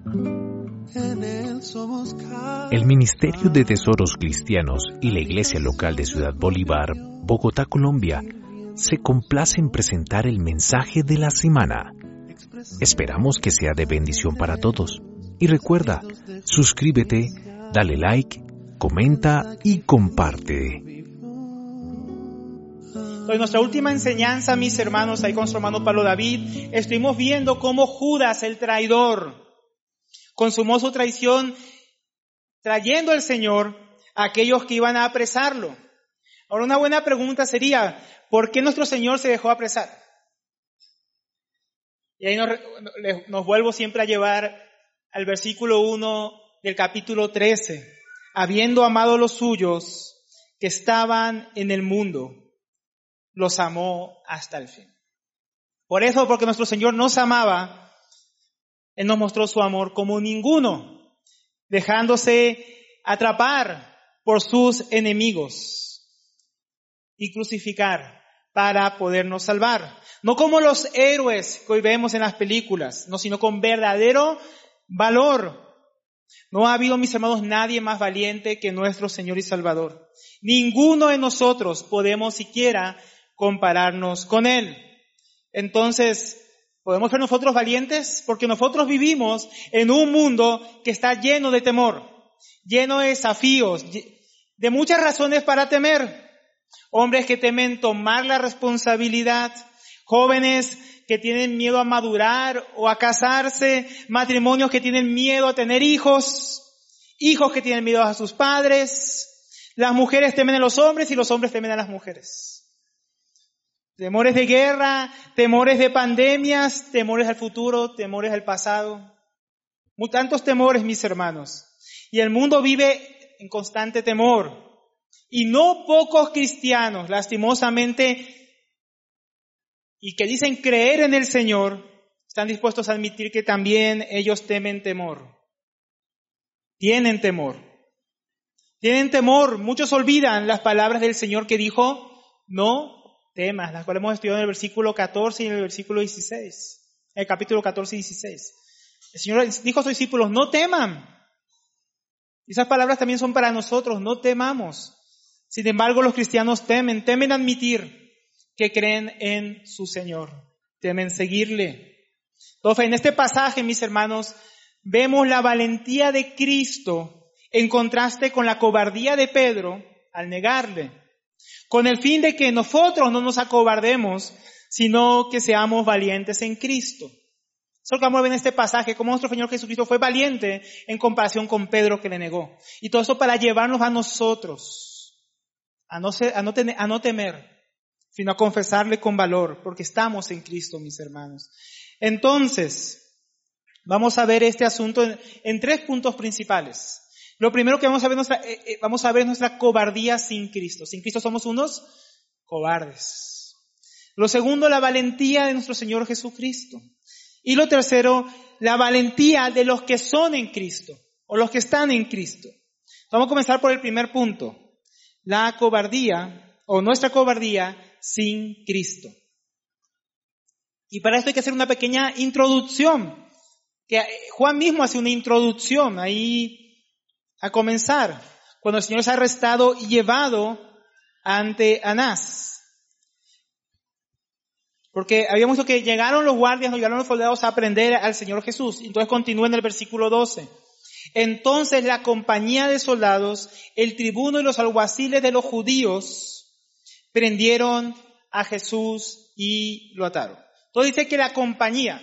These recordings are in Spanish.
En Él somos El Ministerio de Tesoros Cristianos y la Iglesia Local de Ciudad Bolívar, Bogotá, Colombia, se complace en presentar el mensaje de la semana. Esperamos que sea de bendición para todos. Y recuerda, suscríbete, dale like, comenta y comparte. En nuestra última enseñanza, mis hermanos, ahí con nuestro hermano Pablo David, estuvimos viendo cómo Judas, el traidor, consumó su traición trayendo al Señor a aquellos que iban a apresarlo. Ahora, una buena pregunta sería, ¿por qué nuestro Señor se dejó apresar? Y ahí nos vuelvo siempre a llevar al versículo 1 del capítulo 13. Habiendo amado a los suyos que estaban en el mundo, los amó hasta el fin. Por eso, porque nuestro Señor nos amaba, Él nos mostró su amor como ninguno, dejándose atrapar por sus enemigos y crucificar para podernos salvar. No como los héroes que hoy vemos en las películas, no, sino con verdadero valor. No ha habido, mis hermanos, nadie más valiente que nuestro Señor y Salvador. Ninguno de nosotros podemos siquiera compararnos con Él. Entonces, ¿podemos ser nosotros valientes? Porque nosotros vivimos en un mundo que está lleno de temor, lleno de desafíos, de muchas razones para temer. Hombres que temen tomar la responsabilidad, jóvenes que tienen miedo a madurar o a casarse, matrimonios que tienen miedo a tener hijos, hijos que tienen miedo a sus padres, las mujeres temen a los hombres y los hombres temen a las mujeres. Temores de guerra, temores de pandemias, temores al futuro, temores al pasado. Tantos temores, mis hermanos. Y el mundo vive en constante temor. Y no pocos cristianos, lastimosamente, y que dicen creer en el Señor, están dispuestos a admitir que también ellos temen temor. Tienen temor. Tienen temor. Muchos olvidan las palabras del Señor que dijo, no temas, las cuales hemos estudiado en el versículo 14 y en el versículo 16, en el capítulo 14 y 16. El Señor dijo a sus discípulos, no teman. Esas palabras también son para nosotros, no temamos. Sin embargo, los cristianos temen admitir que creen en su Señor, temen seguirle. Entonces, en este pasaje, mis hermanos, vemos la valentía de Cristo en contraste con la cobardía de Pedro al negarle, con el fin de que nosotros no nos acobardemos, sino que seamos valientes en Cristo. Eso es lo que vamos a ver en este pasaje, cómo nuestro Señor Jesucristo fue valiente en comparación con Pedro que le negó. Y todo eso para llevarnos a nosotros, a no temer, sino a confesarle con valor, porque estamos en Cristo, mis hermanos. Entonces, vamos a ver este asunto en 3 puntos principales. Lo primero que vamos a ver es nuestra cobardía sin Cristo. Sin Cristo somos unos cobardes. Lo segundo, la valentía de nuestro Señor Jesucristo. Y lo tercero, la valentía de los que son en Cristo, o los que están en Cristo. Vamos a comenzar por el primer punto. La cobardía, o nuestra cobardía sin Cristo. Y para esto hay que hacer una pequeña introducción, que Juan mismo hace una introducción ahí a comenzar, cuando el Señor es arrestado y llevado ante Anás. Porque habíamos visto que llegaron los guardias, llegaron los soldados a prender al Señor Jesús. Entonces continúa en el versículo 12. Entonces la compañía de soldados, el tribuno y los alguaciles de los judíos prendieron a Jesús y lo ataron. Entonces dice que la compañía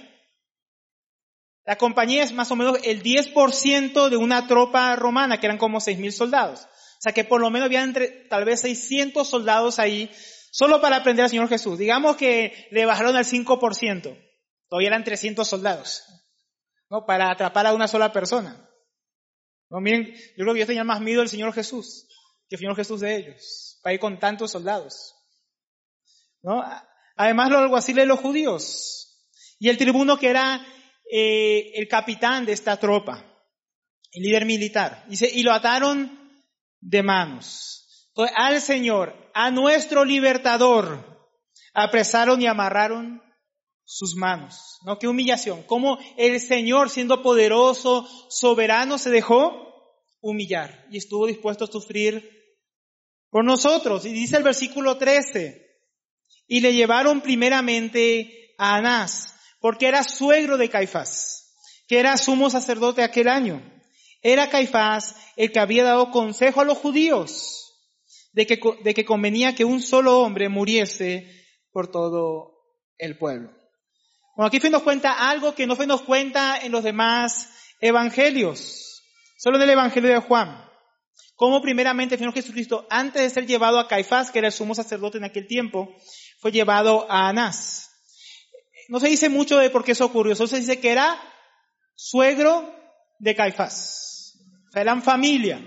es más o menos el 10% de una tropa romana, que eran como 6,000 soldados. O sea que por lo menos había tal vez 600 soldados ahí, solo para prender al Señor Jesús. Digamos que le bajaron al 5%. Todavía eran 300 soldados, ¿no? Para atrapar a una sola persona. No, miren, yo creo que ellos tenían más miedo del Señor Jesús que el Señor Jesús de ellos, para ir con tantos soldados, ¿no? Además, los alguaciles de los judíos y el tribuno que era el capitán de esta tropa, el líder militar. Dice, y lo ataron de manos. Entonces, al Señor, a nuestro libertador, apresaron y amarraron sus manos. ¿No? Qué humillación. Cómo el Señor, siendo poderoso, soberano, se dejó humillar y estuvo dispuesto a sufrir por nosotros. Y dice el versículo 13, y le llevaron primeramente a Anás, porque era suegro de Caifás, que era sumo sacerdote aquel año. Era Caifás el que había dado consejo a los judíos de que convenía que un solo hombre muriese por todo el pueblo. Bueno, aquí se nos cuenta algo que no se nos cuenta en los demás evangelios, solo en el evangelio de Juan. Cómo primeramente el Señor Jesucristo, antes de ser llevado a Caifás, que era el sumo sacerdote en aquel tiempo, fue llevado a Anás. No se dice mucho de por qué eso ocurrió, solo se dice que era suegro de Caifás. O sea, eran familia.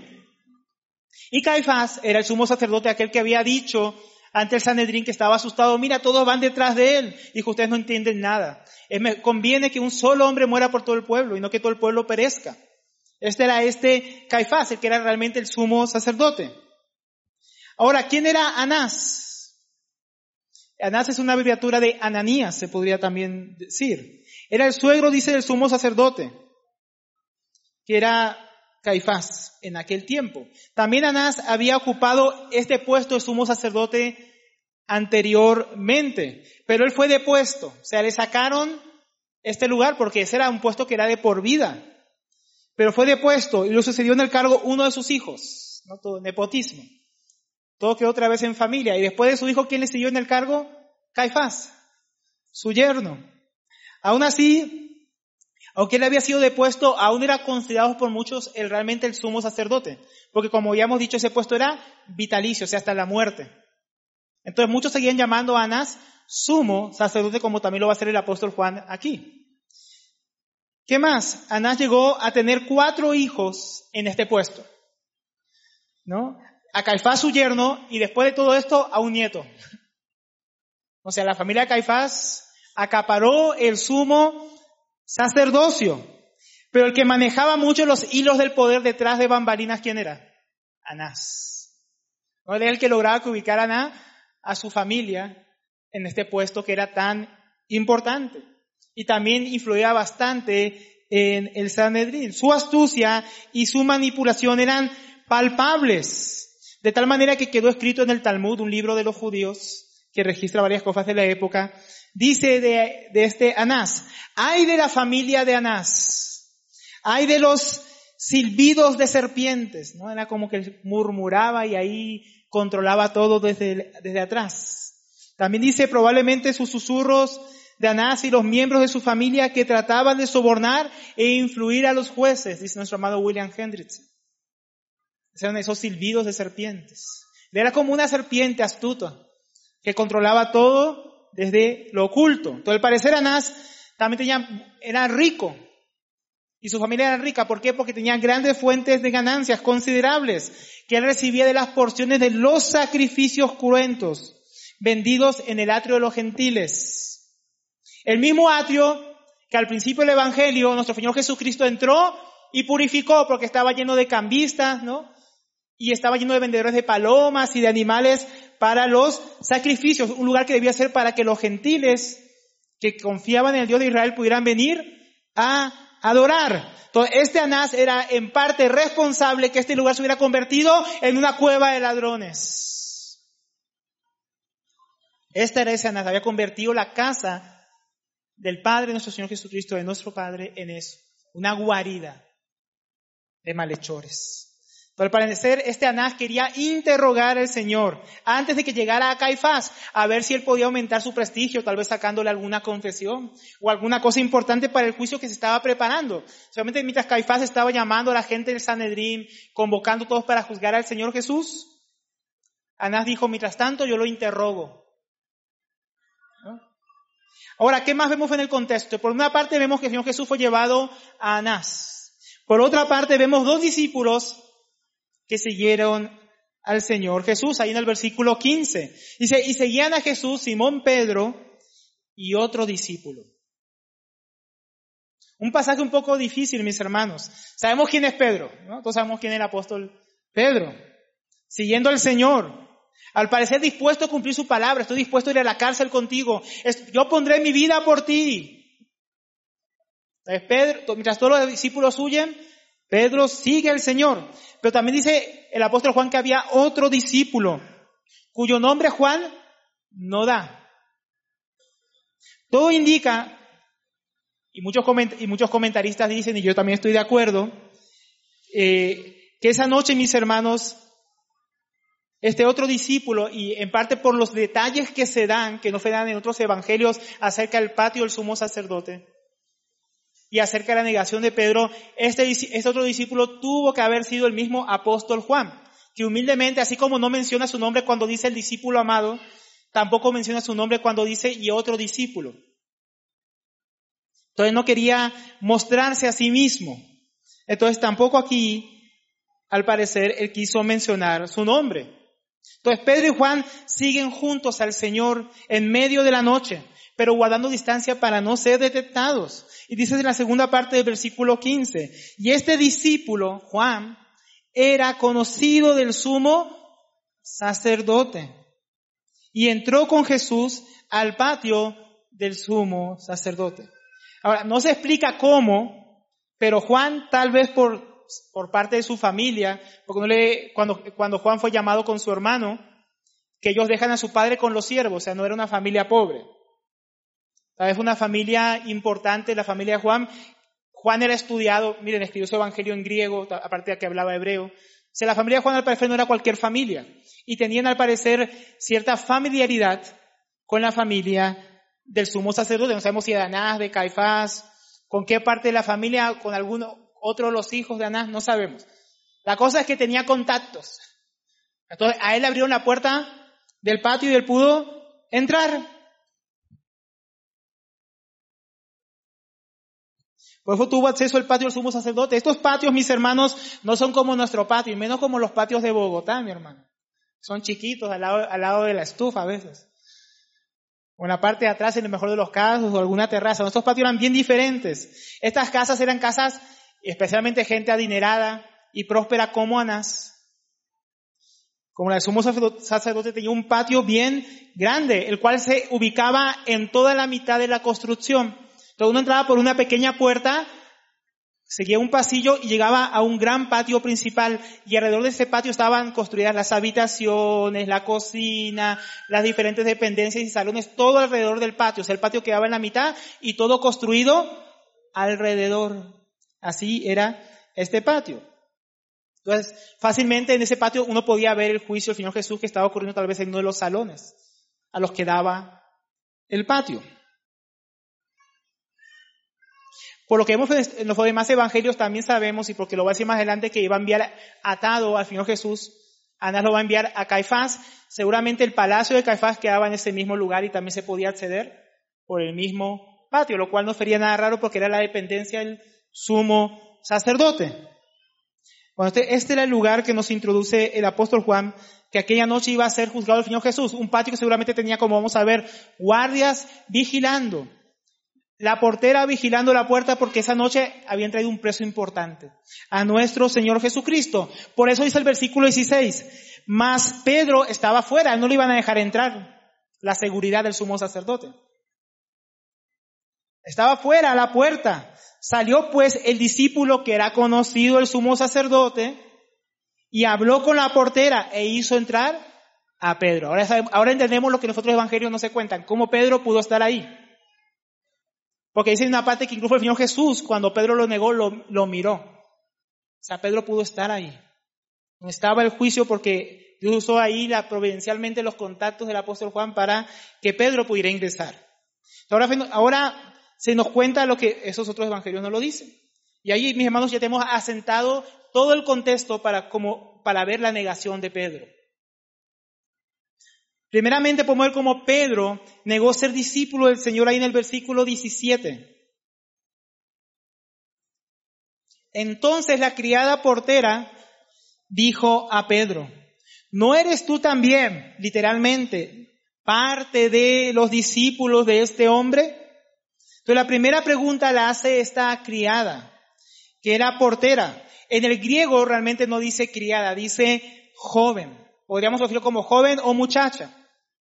Y Caifás era el sumo sacerdote, aquel que había dicho ante el Sanedrín que estaba asustado, mira, todos van detrás de él. Dijo, ustedes no entienden nada. Conviene que un solo hombre muera por todo el pueblo y no que todo el pueblo perezca. Este era Caifás, el que era realmente el sumo sacerdote. Ahora, ¿quién era Anás? Anás es una abreviatura de Ananías, se podría también decir. Era el suegro, dice, del sumo sacerdote, que era Caifás en aquel tiempo. También Anás había ocupado este puesto de sumo sacerdote anteriormente, pero él fue depuesto. O sea, le sacaron este lugar porque ese era un puesto que era de por vida. Pero fue depuesto y lo sucedió en el cargo uno de sus hijos. No todo, nepotismo. Todo quedó otra vez en familia. Y después de su hijo, ¿quién le siguió en el cargo? Caifás, su yerno. Aún así, aunque él había sido depuesto, aún era considerado por muchos realmente el sumo sacerdote. Porque como ya hemos dicho, ese puesto era vitalicio, o sea, hasta la muerte. Entonces muchos seguían llamando a Anás sumo sacerdote, como también lo va a hacer el apóstol Juan aquí. ¿Qué más? Anás llegó a tener 4 hijos en este puesto, ¿no? A Caifás, su yerno, y después de todo esto, a un nieto. O sea, la familia de Caifás acaparó el sumo sacerdocio. Pero el que manejaba mucho los hilos del poder detrás de bambalinas, ¿quién era? Anás. ¿No? Él era el que lograba que ubicaran a su familia en este puesto que era tan importante. Y también influía bastante en el Sanedrín. Su astucia y su manipulación eran palpables, de tal manera que quedó escrito en el Talmud, un libro de los judíos que registra varias cosas de la época. Dice de este Anás, ay de la familia de Anás, ay de los silbidos de serpientes, ¿no? Era como que murmuraba y ahí controlaba todo desde atrás. También dice probablemente sus susurros de Anás y los miembros de su familia que trataban de sobornar e influir a los jueces, dice nuestro amado William Hendrickson. Eran esos silbidos de serpientes. Era como una serpiente astuta que controlaba todo desde lo oculto. Entonces, al parecer, Anás también era rico. Y su familia era rica. ¿Por qué? Porque tenía grandes fuentes de ganancias considerables que él recibía de las porciones de los sacrificios cruentos vendidos en el atrio de los gentiles. El mismo atrio que al principio del Evangelio nuestro Señor Jesucristo entró y purificó porque estaba lleno de cambistas, ¿no? Y estaba lleno de vendedores de palomas y de animales para los sacrificios. Un lugar que debía ser para que los gentiles que confiaban en el Dios de Israel pudieran venir a adorar. Entonces, este Anás era en parte responsable que este lugar se hubiera convertido en una cueva de ladrones. Este era ese Anás, había convertido la casa del Padre de nuestro Señor Jesucristo, de nuestro Padre, en eso. Una guarida de malhechores. Pero al parecer este Anás quería interrogar al Señor antes de que llegara a Caifás, a ver si él podía aumentar su prestigio, tal vez sacándole alguna confesión o alguna cosa importante para el juicio que se estaba preparando. Solamente mientras Caifás estaba llamando a la gente del Sanedrín, convocando a todos para juzgar al Señor Jesús, Anás dijo, mientras tanto yo lo interrogo. ¿No? Ahora, ¿qué más vemos en el contexto? Por una parte vemos que el Señor Jesús fue llevado a Anás. Por otra parte vemos 2 discípulos que siguieron al Señor Jesús, ahí en el versículo 15. Dice, y seguían a Jesús Simón Pedro y otro discípulo. Un pasaje un poco difícil, mis hermanos. Sabemos quién es Pedro, ¿no? Todos sabemos quién es el apóstol Pedro. Siguiendo al Señor. Al parecer dispuesto a cumplir su palabra. Estoy dispuesto a ir a la cárcel contigo. Yo pondré mi vida por ti. Entonces Pedro, mientras todos los discípulos huyen, Pedro sigue al Señor. Pero también dice el apóstol Juan que había otro discípulo, cuyo nombre Juan no da. Todo indica, y muchos comentaristas dicen, y yo también estoy de acuerdo, que esa noche, mis hermanos, este otro discípulo, y en parte por los detalles que se dan, que no se dan en otros evangelios acerca del patio del sumo sacerdote, y acerca de la negación de Pedro, este otro discípulo tuvo que haber sido el mismo apóstol Juan, que humildemente, así como no menciona su nombre cuando dice el discípulo amado, tampoco menciona su nombre cuando dice y otro discípulo. Entonces no quería mostrarse a sí mismo. Entonces tampoco aquí, al parecer, él quiso mencionar su nombre. Entonces Pedro y Juan siguen juntos al Señor en medio de la noche, pero guardando distancia para no ser detectados. Y dice en la segunda parte del versículo 15, y este discípulo, Juan, era conocido del sumo sacerdote. Y entró con Jesús al patio del sumo sacerdote. Ahora, no se explica cómo, pero Juan, tal vez por parte de su familia, porque cuando Juan fue llamado con su hermano, que ellos dejan a su padre con los siervos, o sea, no era una familia pobre. Tal vez fue una familia importante, la familia de Juan. Juan era estudiado, miren, escribió su evangelio en griego, aparte de que hablaba hebreo. O sea, la familia de Juan al parecer no era cualquier familia. Y tenían al parecer cierta familiaridad con la familia del sumo sacerdote. No sabemos si de Anás, de Caifás, con qué parte de la familia, con alguno otro de los hijos de Anás, no sabemos. La cosa es que tenía contactos. Entonces a él le abrieron la puerta del patio y él pudo entrar. Por eso tuvo acceso al patio del sumo sacerdote. Estos patios, mis hermanos, no son como nuestro patio, y menos como los patios de Bogotá, mi hermano. Son chiquitos al lado de la estufa a veces. O en la parte de atrás, en el mejor de los casos, o alguna terraza. Estos patios eran bien diferentes. Estas casas eran casas, especialmente gente adinerada y próspera como Anás. Como la del sumo sacerdote tenía un patio bien grande, el cual se ubicaba en toda la mitad de la construcción. Entonces uno entraba por una pequeña puerta, seguía un pasillo y llegaba a un gran patio principal, y alrededor de ese patio estaban construidas las habitaciones, la cocina, las diferentes dependencias y salones, todo alrededor del patio. O sea, el patio quedaba en la mitad y todo construido alrededor. Así era este patio. Entonces, fácilmente en ese patio uno podía ver el juicio del Señor Jesús que estaba ocurriendo tal vez en uno de los salones a los que daba el patio. Por lo que vemos en los demás evangelios también sabemos, y porque lo va a decir más adelante, que iba a enviar atado al Señor Jesús, Anás lo va a enviar a Caifás. Seguramente el palacio de Caifás quedaba en ese mismo lugar y también se podía acceder por el mismo patio, lo cual no sería nada raro porque era la dependencia del sumo sacerdote. Bueno, este era el lugar que nos introduce el apóstol Juan, que aquella noche iba a ser juzgado el Señor Jesús. Un patio que seguramente tenía, como vamos a ver, guardias vigilando. La portera vigilando la puerta porque esa noche habían traído un preso importante a nuestro Señor Jesucristo. Por eso dice el versículo 16, mas Pedro estaba fuera, no le iban a dejar entrar, la seguridad del sumo sacerdote. Estaba fuera a la puerta. Salió pues el discípulo que era conocido el sumo sacerdote y habló con la portera e hizo entrar a Pedro. Ahora entendemos lo que los otros evangelios no se cuentan, cómo Pedro pudo estar ahí. Porque dice una parte que incluso el Señor Jesús, cuando Pedro lo negó, lo miró. O sea, Pedro pudo estar ahí. No estaba el juicio porque Dios usó ahí providencialmente los contactos del apóstol Juan para que Pedro pudiera ingresar. Ahora se nos cuenta lo que esos otros evangelios no lo dicen. Y ahí, mis hermanos, ya tenemos asentado todo el contexto para ver la negación de Pedro. Primeramente podemos ver cómo Pedro negó ser discípulo del Señor ahí en el versículo 17. Entonces la criada portera dijo a Pedro, ¿no eres tú también, literalmente, parte de los discípulos de este hombre? Entonces la primera pregunta la hace esta criada, que era portera. En el griego realmente no dice criada, dice joven Podríamos decirlo como joven o muchacha.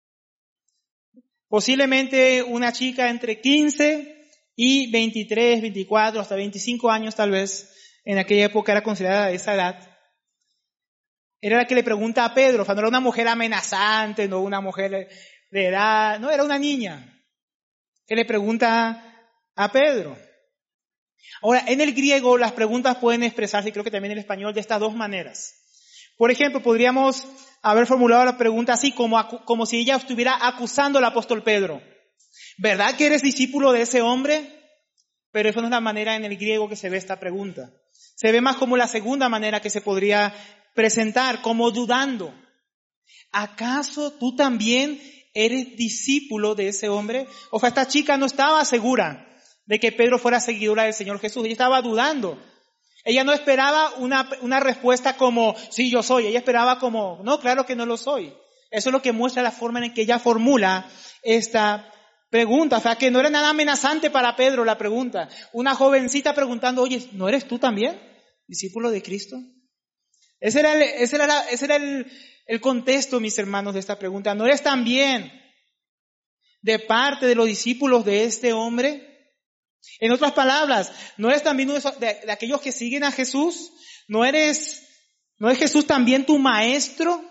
Posiblemente una chica entre 15 y 23, 24, hasta 25 años tal vez, en aquella época era considerada de esa edad. Era la que le pregunta a Pedro, o sea, no era una mujer amenazante, no una mujer de edad, no, era una niña que le pregunta a Pedro. Ahora, en el griego las preguntas pueden expresarse, y creo que también en el español, de estas dos maneras. Por ejemplo, podríamos haber formulado la pregunta así, como si ella estuviera acusando al apóstol Pedro. ¿Verdad que eres discípulo de ese hombre? Pero esa no es la manera en el griego que se ve esta pregunta. Se ve más como la segunda manera que se podría presentar, como dudando. ¿Acaso tú también eres discípulo de ese hombre? O sea, esta chica no estaba segura de que Pedro fuera seguidora del Señor Jesús. Ella estaba dudando. Ella no esperaba una respuesta como, sí, yo soy. Ella esperaba como, no, claro que no lo soy. Eso es lo que muestra la forma en que ella formula esta pregunta. O sea, que no era nada amenazante para Pedro la pregunta. Una jovencita preguntando, oye, ¿no eres tú también discípulo de Cristo? Ese era el contexto, mis hermanos, de esta pregunta. ¿No eres también de parte de los discípulos de este hombre? En otras palabras, ¿no eres también uno de aquellos que siguen a Jesús? ¿No es Jesús también tu maestro?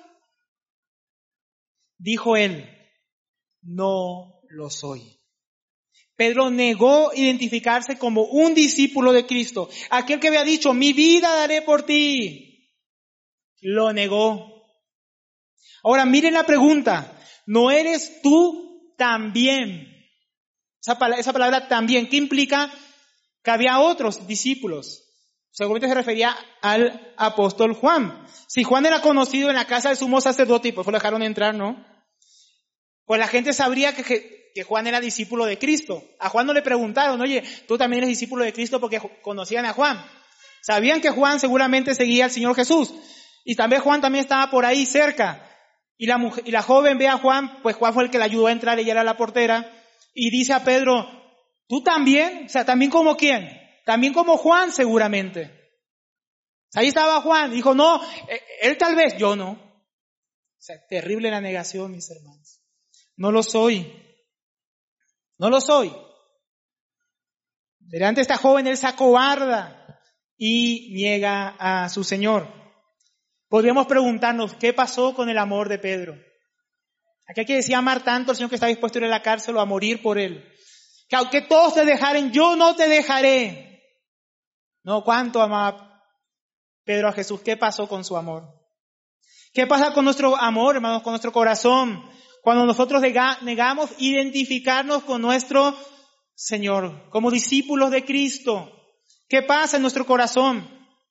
Dijo él, no lo soy. Pedro negó identificarse como un discípulo de Cristo. Aquel que había dicho, mi vida daré por ti, lo negó. Ahora miren la pregunta, ¿no eres tú también? Esa palabra también, ¿qué implica? Que había otros discípulos. Seguramente se refería al apóstol Juan. Si Juan era conocido en la casa del sumo sacerdote y por eso lo dejaron entrar, ¿no? Pues la gente sabría que Juan era discípulo de Cristo. A Juan no le preguntaron, oye, tú también eres discípulo de Cristo, porque conocían a Juan. Sabían que Juan seguramente seguía al Señor Jesús. Y también Juan también estaba por ahí cerca. Y la joven ve a Juan, pues Juan fue el que la ayudó a entrar, ella era la portera. Y dice a Pedro, ¿tú también? O sea, ¿también como quién? También como Juan seguramente. Ahí estaba Juan, dijo, no, él tal vez, yo no. O sea, terrible la negación, mis hermanos. No lo soy. No lo soy. Delante de esta joven él se acobarda y niega a su Señor. Podríamos preguntarnos, ¿qué pasó con el amor de Pedro? Aquel que decía amar tanto al Señor que está dispuesto a ir a la cárcel o a morir por él. Que aunque todos te dejaren, yo no te dejaré. No, ¿cuánto amaba Pedro a Jesús? ¿Qué pasó con su amor? ¿Qué pasa con nuestro amor, hermanos, con nuestro corazón? Cuando nosotros negamos identificarnos con nuestro Señor, como discípulos de Cristo. ¿Qué pasa en nuestro corazón?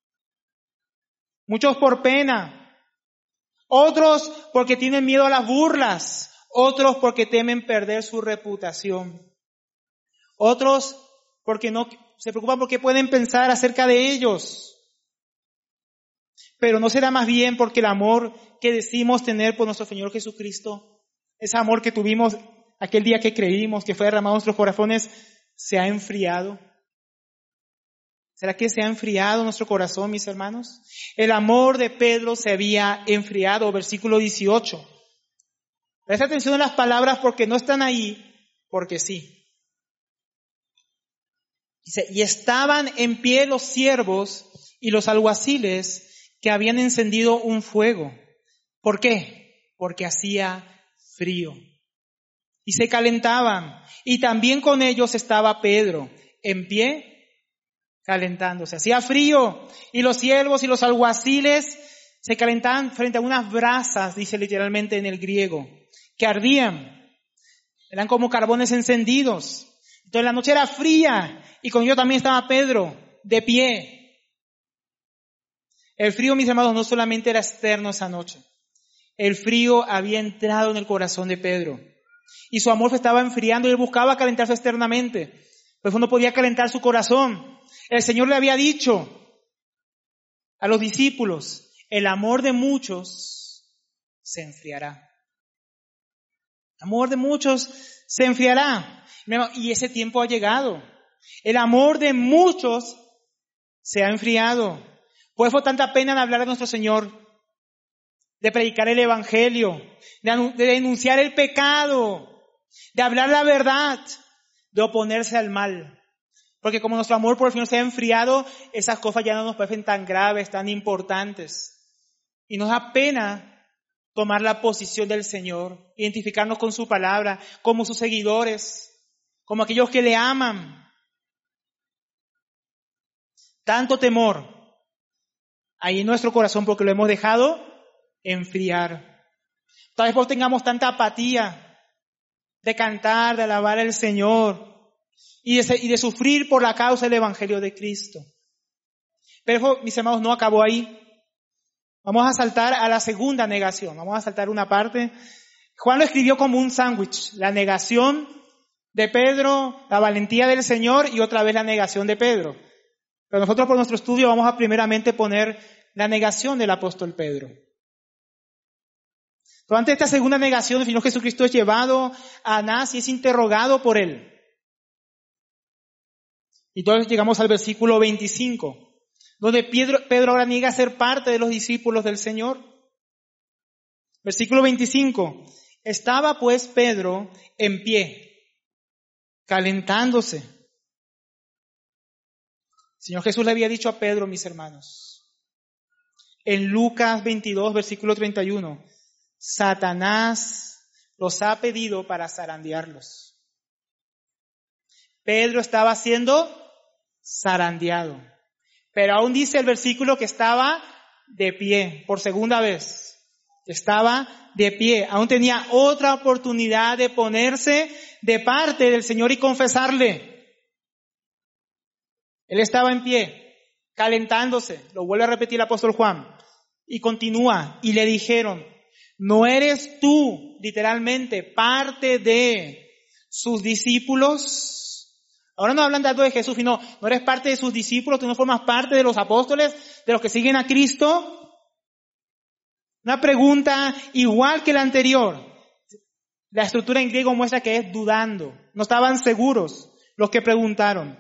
Muchos por pena. Otros porque tienen miedo a las burlas. Otros porque temen perder su reputación. Otros porque no se preocupan porque pueden pensar acerca de ellos. Pero no será más bien porque el amor que decimos tener por nuestro Señor Jesucristo, ese amor que tuvimos aquel día que creímos, que fue derramado en nuestros corazones, se ha enfriado. ¿Será que se ha enfriado nuestro corazón, mis hermanos? El amor de Pedro se había enfriado, versículo 18. Presta atención a las palabras porque no están ahí, porque sí. Dice, y estaban en pie los siervos y los alguaciles que habían encendido un fuego. ¿Por qué? Porque hacía frío. Y se calentaban. Y también con ellos estaba Pedro, en pie, calentándose. Hacía frío y los siervos y los alguaciles se calentaban frente a unas brasas, dice literalmente en el griego, que ardían. Eran como carbones encendidos. Entonces la noche era fría y con ellos también estaba Pedro, de pie. El frío, mis hermanos, no solamente era externo esa noche. El frío había entrado en el corazón de Pedro. Y su amor se estaba enfriando y él buscaba calentarse externamente. Pues no podía calentar su corazón. El Señor le había dicho a los discípulos, el amor de muchos se enfriará. El amor de muchos se enfriará. Y ese tiempo ha llegado. El amor de muchos se ha enfriado. Pues fue tanta pena en hablar de nuestro Señor de predicar el evangelio, de denunciar el pecado, de hablar la verdad, de oponerse al mal. Porque como nuestro amor por el Señor se ha enfriado, esas cosas ya no nos parecen tan graves, tan importantes. Y nos da pena tomar la posición del Señor, identificarnos con su palabra, como sus seguidores, como aquellos que le aman. Tanto temor hay en nuestro corazón porque lo hemos dejado enfriar. Tal vez por tengamos tanta apatía de cantar, de alabar al Señor y de sufrir por la causa del Evangelio de Cristo. Pero, mis hermanos, no acabó ahí. Vamos a saltar a la segunda negación. Vamos a saltar una parte. Juan lo escribió como un sándwich. La negación de Pedro, la valentía del Señor y otra vez la negación de Pedro. Pero nosotros por nuestro estudio vamos a primeramente poner la negación del apóstol Pedro. Durante esta segunda negación, el Señor Jesucristo es llevado a Anás y es interrogado por él. Y entonces llegamos al versículo 25, donde Pedro ahora niega ser parte de los discípulos del Señor. Versículo 25. Estaba pues Pedro en pie, calentándose. El Señor Jesús le había dicho a Pedro, mis hermanos, en Lucas 22, versículo 31, Satanás los ha pedido para zarandearlos. Pedro estaba siendo zarandeado. Pero aún dice el versículo que estaba de pie, por segunda vez. Estaba de pie. Aún tenía otra oportunidad de ponerse de parte del Señor y confesarle. Él estaba en pie, calentándose. Lo vuelve a repetir el apóstol Juan. Y continúa. Y le dijeron, ¿no eres tú, literalmente, parte de sus discípulos? Ahora no hablan tanto de Jesús, sino, ¿no eres parte de sus discípulos? ¿Tú no formas parte de los apóstoles, de los que siguen a Cristo? Una pregunta igual que la anterior. La estructura en griego muestra que es dudando. No estaban seguros los que preguntaron.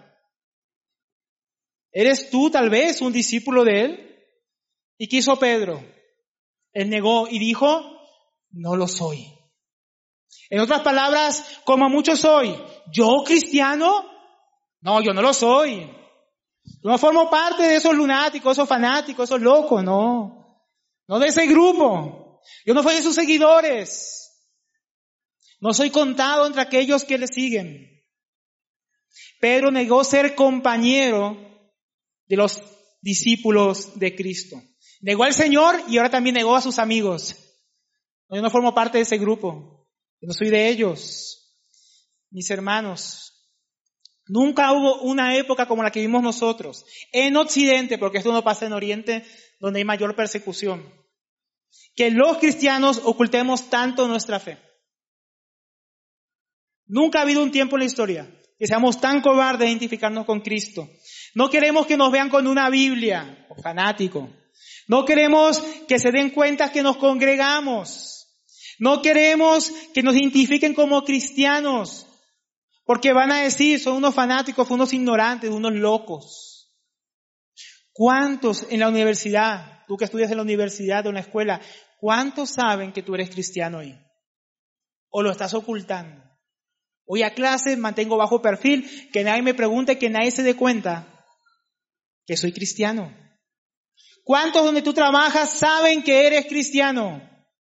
¿Eres tú tal vez un discípulo de él? ¿Y qué hizo Pedro? Él negó y dijo, no lo soy. En otras palabras, como muchos soy, ¿yo cristiano? No, yo no lo soy. Yo no formo parte de esos lunáticos, esos fanáticos, esos locos, no. No de ese grupo. Yo no soy de sus seguidores. No soy contado entre aquellos que le siguen. Pedro negó ser compañero de los discípulos de Cristo. Negó al Señor y ahora también negó a sus amigos. Yo no formo parte de ese grupo. Yo no soy de ellos. Mis hermanos, nunca hubo una época como la que vivimos nosotros, en Occidente, porque esto no pasa en Oriente, donde hay mayor persecución, que los cristianos ocultemos tanto nuestra fe. Nunca ha habido un tiempo en la historia que seamos tan cobardes de identificarnos con Cristo. No queremos que nos vean con una Biblia, o fanático. No queremos que se den cuenta que nos congregamos. No queremos que nos identifiquen como cristianos. Porque van a decir, son unos fanáticos, unos ignorantes, unos locos. ¿Cuántos en la universidad, tú que estudias en la universidad o en la escuela, cuántos saben que tú eres cristiano hoy? ¿O lo estás ocultando? Voy a clase, mantengo bajo perfil, que nadie me pregunte, que nadie se dé cuenta que soy cristiano. ¿Cuántos donde tú trabajas saben que eres cristiano?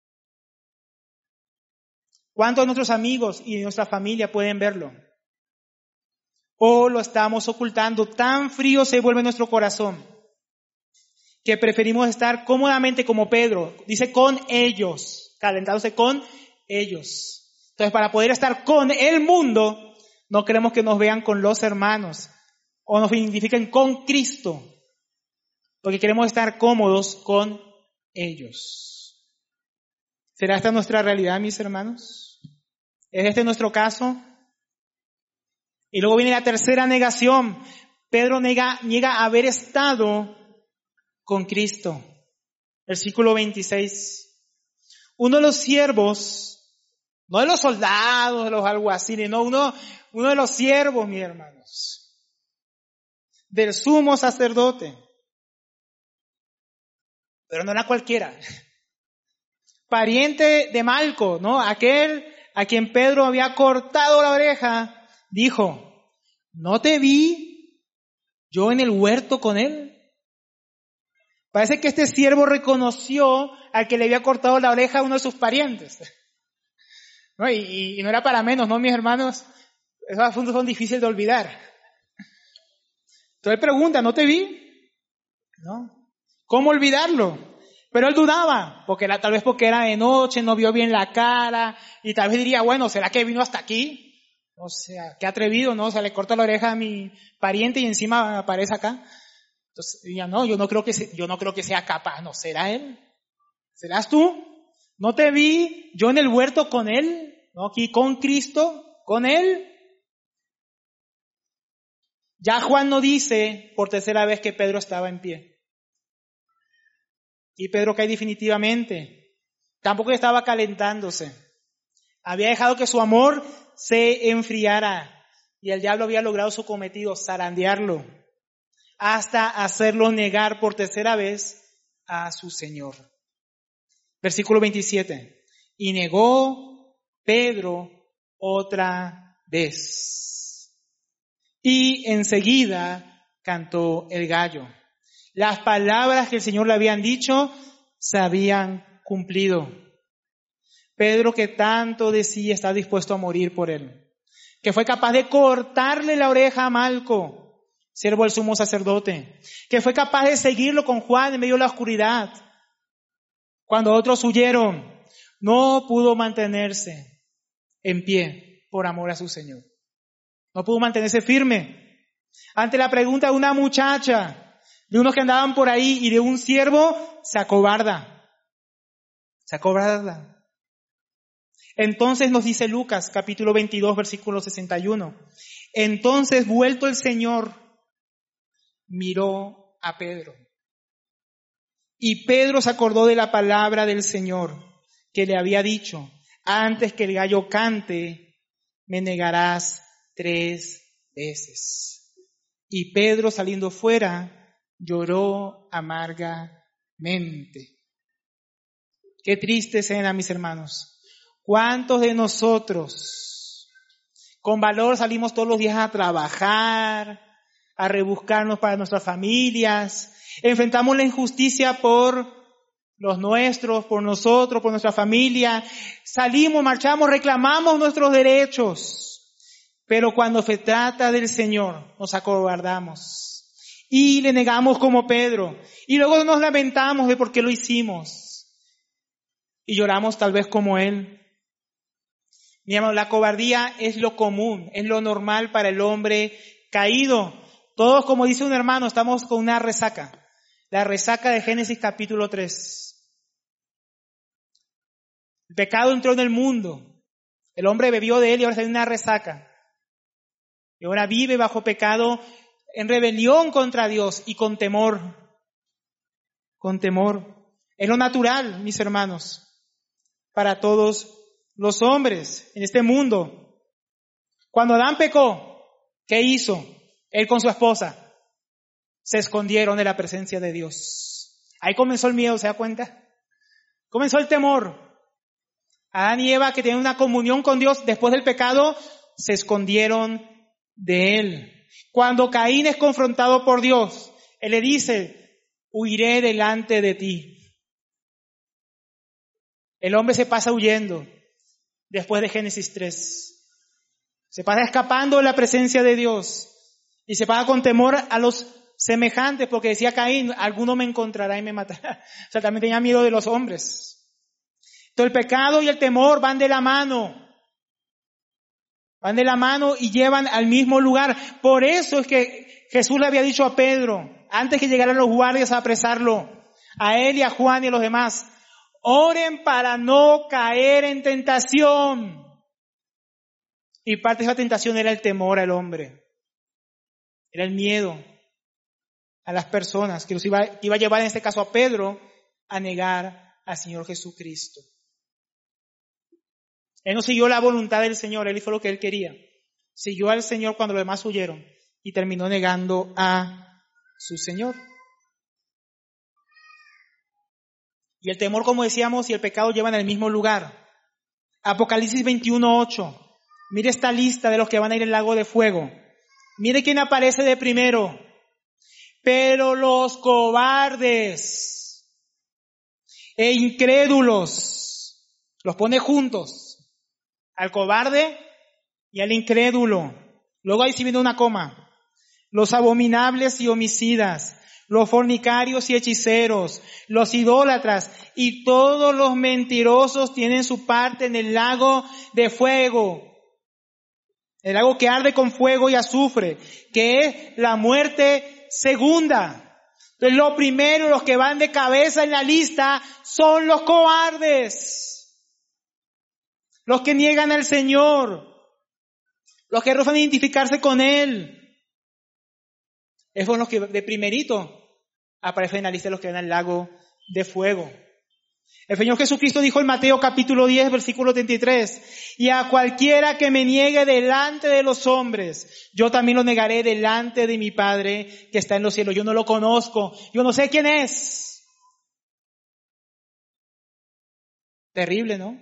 ¿Cuántos de nuestros amigos y de nuestra familia pueden verlo? ¿O lo estamos ocultando? Tan frío se vuelve nuestro corazón que preferimos estar cómodamente como Pedro. Dice con ellos, calentándose con ellos. Entonces, para poder estar con el mundo, no queremos que nos vean con los hermanos o nos identifiquen con Cristo, porque queremos estar cómodos con ellos. ¿Será esta nuestra realidad, mis hermanos? ¿Es este nuestro caso? Y luego viene la tercera negación. Pedro niega haber estado con Cristo. Versículo 26. Uno de los siervos, no de los soldados, de los alguaciles, no, uno de los siervos, mis hermanos, del sumo sacerdote. Pero no era cualquiera. pariente de Malco, ¿no? Aquel a quien Pedro había cortado la oreja, dijo, ¿no te vi yo en el huerto con él? Parece que este siervo reconoció al que le había cortado la oreja a uno de sus parientes. ¿No? Y no era para menos, ¿no, mis hermanos? Esos asuntos son difíciles de olvidar. Entonces él pregunta, ¿no te vi? ¿No? ¿Cómo olvidarlo? Pero él dudaba, tal vez porque era de noche, no vio bien la cara, y tal vez diría, bueno, ¿será que vino hasta aquí? O sea, qué atrevido, ¿no? O sea, le corta la oreja a mi pariente y encima aparece acá. Entonces diría, no, yo no creo que sea capaz. No, ¿será él? ¿Serás tú? ¿No te vi yo en el huerto con él? ¿No? Aquí con Cristo, con él. Ya Juan no dice por tercera vez que Pedro estaba en pie. Y Pedro cae definitivamente. Tampoco estaba calentándose. Había dejado que su amor se enfriara. Y el diablo había logrado su cometido, zarandearlo, hasta hacerlo negar por tercera vez a su Señor. Versículo 27. Y negó Pedro otra vez. Y enseguida cantó el gallo. Las palabras que el Señor le habían dicho se habían cumplido. Pedro, que tanto decía estar dispuesto a morir por él, que fue capaz de cortarle la oreja a Malco, siervo del sumo sacerdote, que fue capaz de seguirlo con Juan en medio de la oscuridad, cuando otros huyeron, no pudo mantenerse en pie por amor a su Señor. No pudo mantenerse firme ante la pregunta de una muchacha, de unos que andaban por ahí, y de un siervo, se acobarda. Se acobarda. Entonces nos dice Lucas, capítulo 22, versículo 61. Entonces, vuelto el Señor, miró a Pedro. Y Pedro se acordó de la palabra del Señor, que le había dicho, antes que el gallo cante, me negarás 3 veces. Y Pedro, saliendo fuera, lloró amargamente. Qué triste escena, mis hermanos. ¿Cuántos de nosotros con valor salimos todos los días a trabajar, a rebuscarnos para nuestras familias, enfrentamos la injusticia por los nuestros, por nosotros, por nuestra familia, salimos, marchamos, reclamamos nuestros derechos, pero cuando se trata del Señor nos acobardamos y le negamos como Pedro, y luego nos lamentamos de por qué lo hicimos, y lloramos tal vez como él. Mi hermano, la cobardía es lo común, es lo normal para el hombre caído. Todos, como dice un hermano, estamos con una resaca, la resaca de Génesis capítulo 3. El pecado entró en el mundo, el hombre bebió de él y ahora está en una resaca, y ahora vive bajo pecado, en rebelión contra Dios y con temor. Con temor. Es lo natural, mis hermanos, para todos los hombres en este mundo. Cuando Adán pecó, ¿qué hizo? Él con su esposa se escondieron de la presencia de Dios. Ahí comenzó el miedo, ¿se da cuenta? Comenzó el temor. Adán y Eva, que tenían una comunión con Dios después del pecado, se escondieron de él. Cuando Caín es confrontado por Dios, él le dice, huiré delante de ti. El hombre se pasa huyendo después de Génesis 3. Se pasa escapando de la presencia de Dios y se pasa con temor a los semejantes, porque decía Caín, alguno me encontrará y me matará. O sea, también tenía miedo de los hombres. Entonces el pecado y el temor van de la mano. Van de la mano y llevan al mismo lugar. Por eso es que Jesús le había dicho a Pedro, antes que llegaran los guardias a apresarlo, a él y a Juan y a los demás, oren para no caer en tentación. Y parte de esa tentación era el temor al hombre. Era el miedo a las personas que iba a llevar en este caso a Pedro a negar al Señor Jesucristo. Él no siguió la voluntad del Señor, él hizo lo que él quería. Siguió al Señor cuando los demás huyeron y terminó negando a su Señor. Y el temor, como decíamos, y el pecado llevan al mismo lugar. Apocalipsis 21:8. Mire esta lista de los que van a ir al lago de fuego. Mire quién aparece de primero. Pero los cobardes e incrédulos, los pone juntos, al cobarde y al incrédulo. Luego ahí sí viene una coma. Los abominables y homicidas, los fornicarios y hechiceros, los idólatras y todos los mentirosos tienen su parte en el lago de fuego. El lago que arde con fuego y azufre, que es la muerte segunda. Entonces lo primero, los que van de cabeza en la lista son los cobardes. Los que niegan al Señor. Los que rehúsan identificarse con Él. Esos son los que de primerito aparecen en la lista de los que van al lago de fuego. El Señor Jesucristo dijo en Mateo capítulo 10, versículo 33, y a cualquiera que me niegue delante de los hombres, yo también lo negaré delante de mi Padre que está en los cielos. Yo no lo conozco, yo no sé quién es. Terrible, ¿no?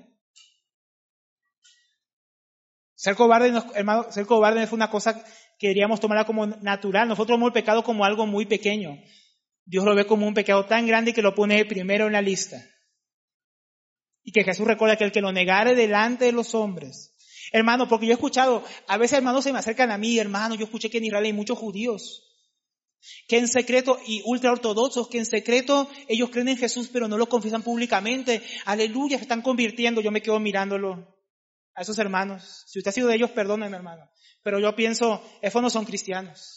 Ser cobarde, hermano, ser cobarde no es una cosa que deberíamos tomarla como natural. Nosotros vemos el pecado como algo muy pequeño. Dios lo ve como un pecado tan grande que lo pone primero en la lista. Y que Jesús recuerda que el que lo negare delante de los hombres. Hermano, porque yo he escuchado, a veces hermanos se me acercan a mí, hermano, yo escuché que en Israel hay muchos judíos, que en secreto, y ultraortodoxos, que en secreto ellos creen en Jesús, pero no lo confiesan públicamente. Aleluya, se están convirtiendo. Yo me quedo mirándolo a esos hermanos. Si usted ha sido de ellos, perdónenme, hermano. Pero yo pienso, esos no son cristianos.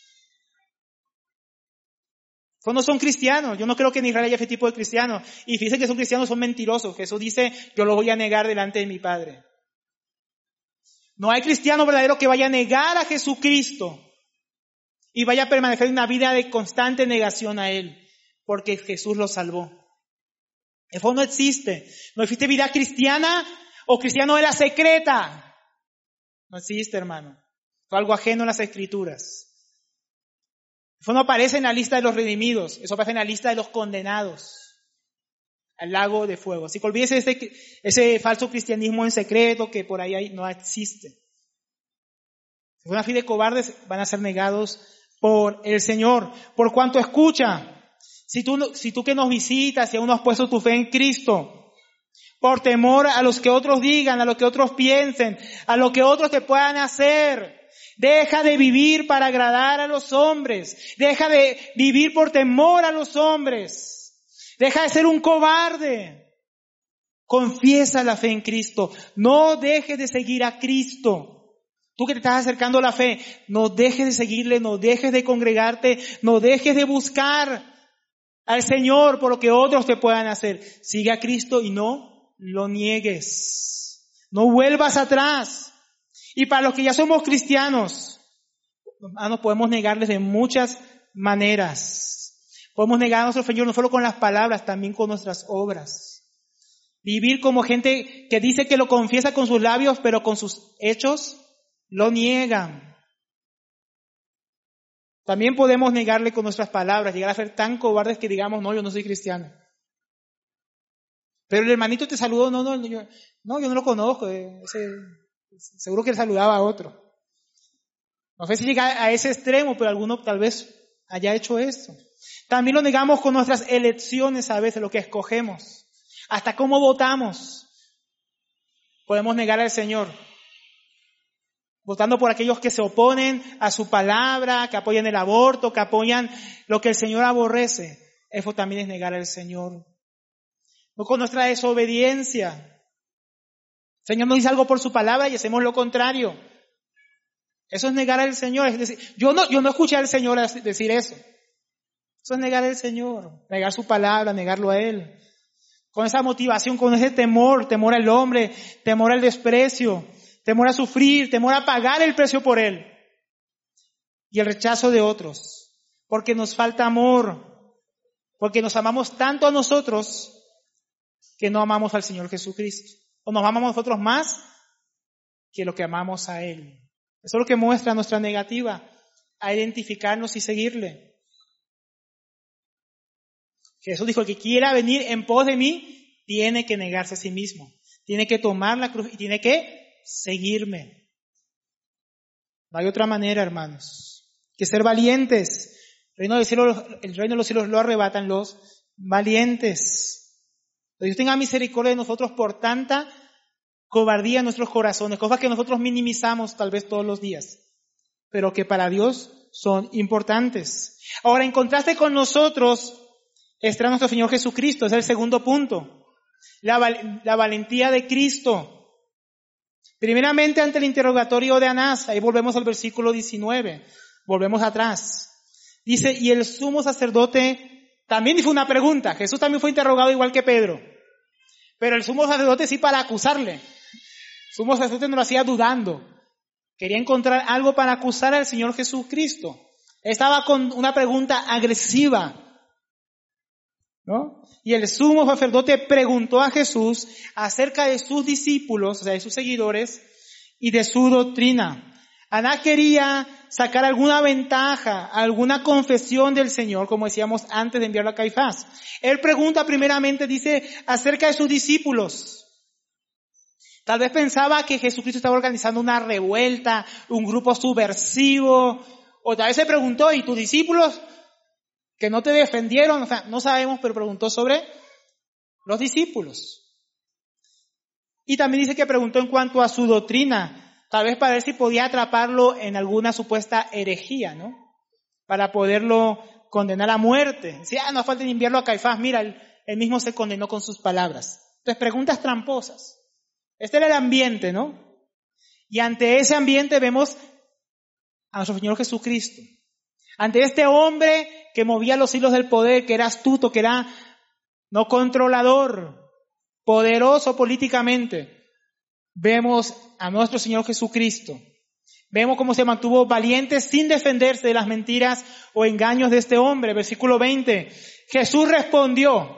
No son cristianos. Yo no creo que en Israel haya ese tipo de cristianos. Y fíjense que esos cristianos son mentirosos. Jesús dice, yo los voy a negar delante de mi Padre. No hay cristiano verdadero que vaya a negar a Jesucristo y vaya a permanecer en una vida de constante negación a Él, porque Jesús lo salvó. Eso no existe. No existe vida cristiana o cristiano de la secreta. No existe, hermano. Es algo ajeno a las Escrituras. Eso no aparece en la lista de los redimidos, eso aparece en la lista de los condenados al lago de fuego. Así que olvídese ese falso cristianismo en secreto que por ahí no existe. Si son una fe de cobardes, van a ser negados por el Señor. Por cuanto escucha, si tú que nos visitas y aún no has puesto tu fe en Cristo, por temor a los que otros digan, a lo que otros piensen, a lo que otros te puedan hacer, deja de vivir para agradar a los hombres. Deja de vivir por temor a los hombres. Deja de ser un cobarde. Confiesa la fe en Cristo. No dejes de seguir a Cristo. Tú que te estás acercando a la fe, no dejes de seguirle, no dejes de congregarte, no dejes de buscar al Señor por lo que otros te puedan hacer. Sigue a Cristo y no lo niegues. No vuelvas atrás. Y para los que ya somos cristianos, hermanos, podemos negarles de muchas maneras. Podemos negar a nuestro Señor no solo con las palabras, también con nuestras obras. Vivir como gente que dice que lo confiesa con sus labios, pero con sus hechos lo niegan. También podemos negarle con nuestras palabras, llegar a ser tan cobardes que digamos, no, yo no soy cristiano. Pero el hermanito te saludó, yo no lo conozco, seguro que él saludaba a otro. No sé si llega a ese extremo, pero alguno tal vez haya hecho esto. También lo negamos con nuestras elecciones a veces, lo que escogemos. Hasta cómo votamos. Podemos negar al Señor. Votando por aquellos que se oponen a su palabra, que apoyan el aborto, que apoyan lo que el Señor aborrece. Eso también es negar al Señor. No con nuestra desobediencia. El Señor nos dice algo por su palabra y hacemos lo contrario. Eso es negar al Señor. Es decir, yo no escuché al Señor decir eso. Eso es negar al Señor, negar su palabra, negarlo a Él. Con esa motivación, con ese temor al hombre, temor al desprecio, temor a sufrir, temor a pagar el precio por Él. Y el rechazo de otros. Porque nos falta amor. Porque nos amamos tanto a nosotros que no amamos al Señor Jesucristo. O nos amamos nosotros más que lo que amamos a Él. Eso es lo que muestra nuestra negativa a identificarnos y seguirle. Jesús dijo, el que quiera venir en pos de mí, tiene que negarse a sí mismo. Tiene que tomar la cruz y tiene que seguirme. No hay otra manera, hermanos, que ser valientes. El reino de los cielos lo arrebatan los valientes. Que Dios tenga misericordia de nosotros por tanta cobardía en nuestros corazones, cosas que nosotros minimizamos tal vez todos los días, pero que para Dios son importantes. Ahora, en contraste con nosotros, está nuestro Señor Jesucristo, es el segundo punto. La valentía de Cristo. Primeramente ante el interrogatorio de Anás, ahí volvemos al versículo 19, volvemos atrás. Dice, y el sumo sacerdote también hizo una pregunta. Jesús también fue interrogado igual que Pedro, pero el sumo sacerdote sí para acusarle. El sumo sacerdote no lo hacía dudando. Quería encontrar algo para acusar al Señor Jesucristo. Estaba con una pregunta agresiva, ¿no? Y el sumo sacerdote preguntó a Jesús acerca de sus discípulos, o sea, de sus seguidores, y de su doctrina. Anás quería sacar alguna ventaja, alguna confesión del Señor, como decíamos antes de enviarlo a Caifás. Él pregunta primeramente, dice, acerca de sus discípulos. Tal vez pensaba que Jesucristo estaba organizando una revuelta, un grupo subversivo, o tal vez se preguntó, ¿y tus discípulos que no te defendieron? O sea, no sabemos, pero preguntó sobre los discípulos. Y también dice que preguntó en cuanto a su doctrina, tal vez para ver si podía atraparlo en alguna supuesta herejía, ¿no? Para poderlo condenar a muerte. Decía, no falta enviarlo a Caifás, mira, él mismo se condenó con sus palabras. Entonces, preguntas tramposas. Este era el ambiente, ¿no? Y ante ese ambiente vemos a nuestro Señor Jesucristo. Ante este hombre que movía los hilos del poder, que era astuto, que era no controlador, poderoso políticamente, vemos a nuestro Señor Jesucristo. Vemos cómo se mantuvo valiente sin defenderse de las mentiras o engaños de este hombre. Versículo 20. Jesús respondió,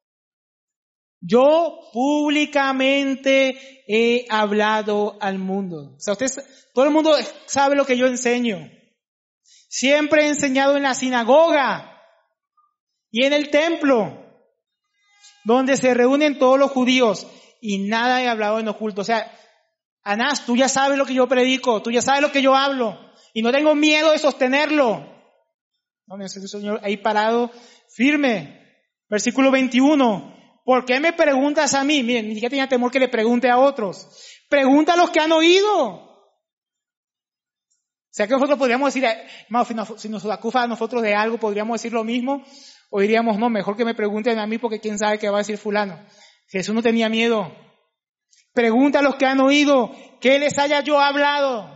yo públicamente he hablado al mundo. O sea, todo el mundo sabe lo que yo enseño. Siempre he enseñado en la sinagoga y en el templo, donde se reúnen todos los judíos, y nada he hablado en oculto. O sea, Anás, tú ya sabes lo que yo predico, tú ya sabes lo que yo hablo, y no tengo miedo de sostenerlo. No, el Señor ahí parado, firme. Versículo 21. ¿Por qué me preguntas a mí? Miren, ni siquiera tenía temor que le pregunte a otros. Pregunta a los que han oído. O sea que nosotros podríamos decir, hermano, si nos acusa a nosotros de algo, podríamos decir lo mismo, o diríamos, no, mejor que me pregunten a mí porque quién sabe qué va a decir fulano. Jesús no tenía miedo. Pregunta a los que han oído, ¿qué les haya yo hablado?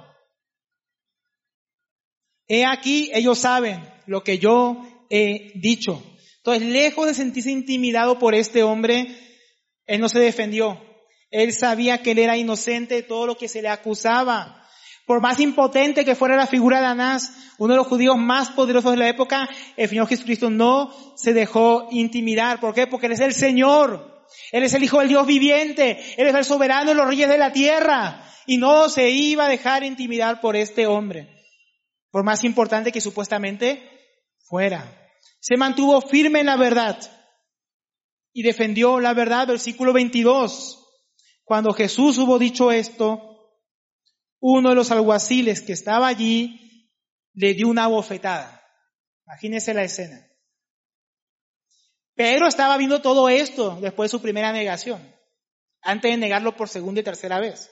He aquí, ellos saben lo que yo he dicho. Entonces, lejos de sentirse intimidado por este hombre, él no se defendió. Él sabía que él era inocente de todo lo que se le acusaba. Por más impotente que fuera la figura de Anás, uno de los judíos más poderosos de la época, el Señor Jesucristo no se dejó intimidar. ¿Por qué? Porque Él es el Señor. Él es el Hijo del Dios viviente. Él es el soberano de los reyes de la tierra. Y no se iba a dejar intimidar por este hombre, por más importante que supuestamente fuera. Se mantuvo firme en la verdad y defendió la verdad. Versículo 22. Cuando Jesús hubo dicho esto, uno de los alguaciles que estaba allí le dio una bofetada. Imagínense la escena. Pedro estaba viendo todo esto después de su primera negación, antes de negarlo por segunda y tercera vez.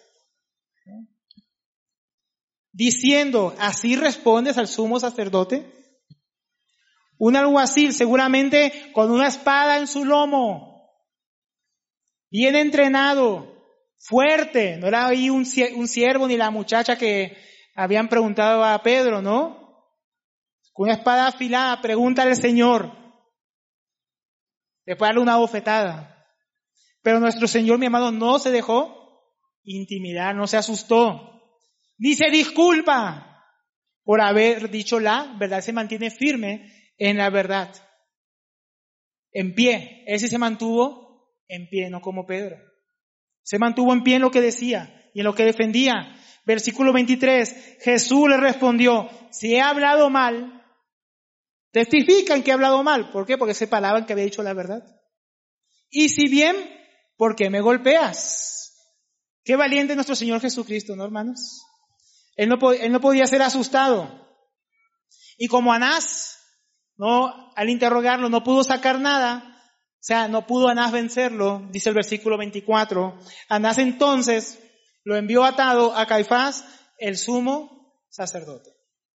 Diciendo, ¿así respondes al sumo sacerdote? Un alguacil seguramente con una espada en su lomo, bien entrenado, fuerte. No era ahí un siervo ni la muchacha que habían preguntado a Pedro, ¿no? Con una espada afilada, pregúntale al Señor. Después darle una bofetada. Pero nuestro Señor, mi amado, no se dejó intimidar, no se asustó. Dice disculpa por haber dicho la verdad. Se mantiene firme en la verdad. En pie. Él sí se mantuvo en pie, no como Pedro. Se mantuvo en pie en lo que decía y en lo que defendía. Versículo 23. Jesús le respondió, si he hablado mal, Testifican que he hablado mal. ¿Por qué? Porque separaban que había dicho la verdad. Y si bien, ¿por qué me golpeas? Qué valiente nuestro Señor Jesucristo, ¿no, hermanos? Él no podía ser asustado. Y como Anás, ¿no? Al interrogarlo no pudo sacar nada, o sea, no pudo Anás vencerlo, dice el versículo 24. Anás entonces lo envió atado a Caifás, el sumo sacerdote.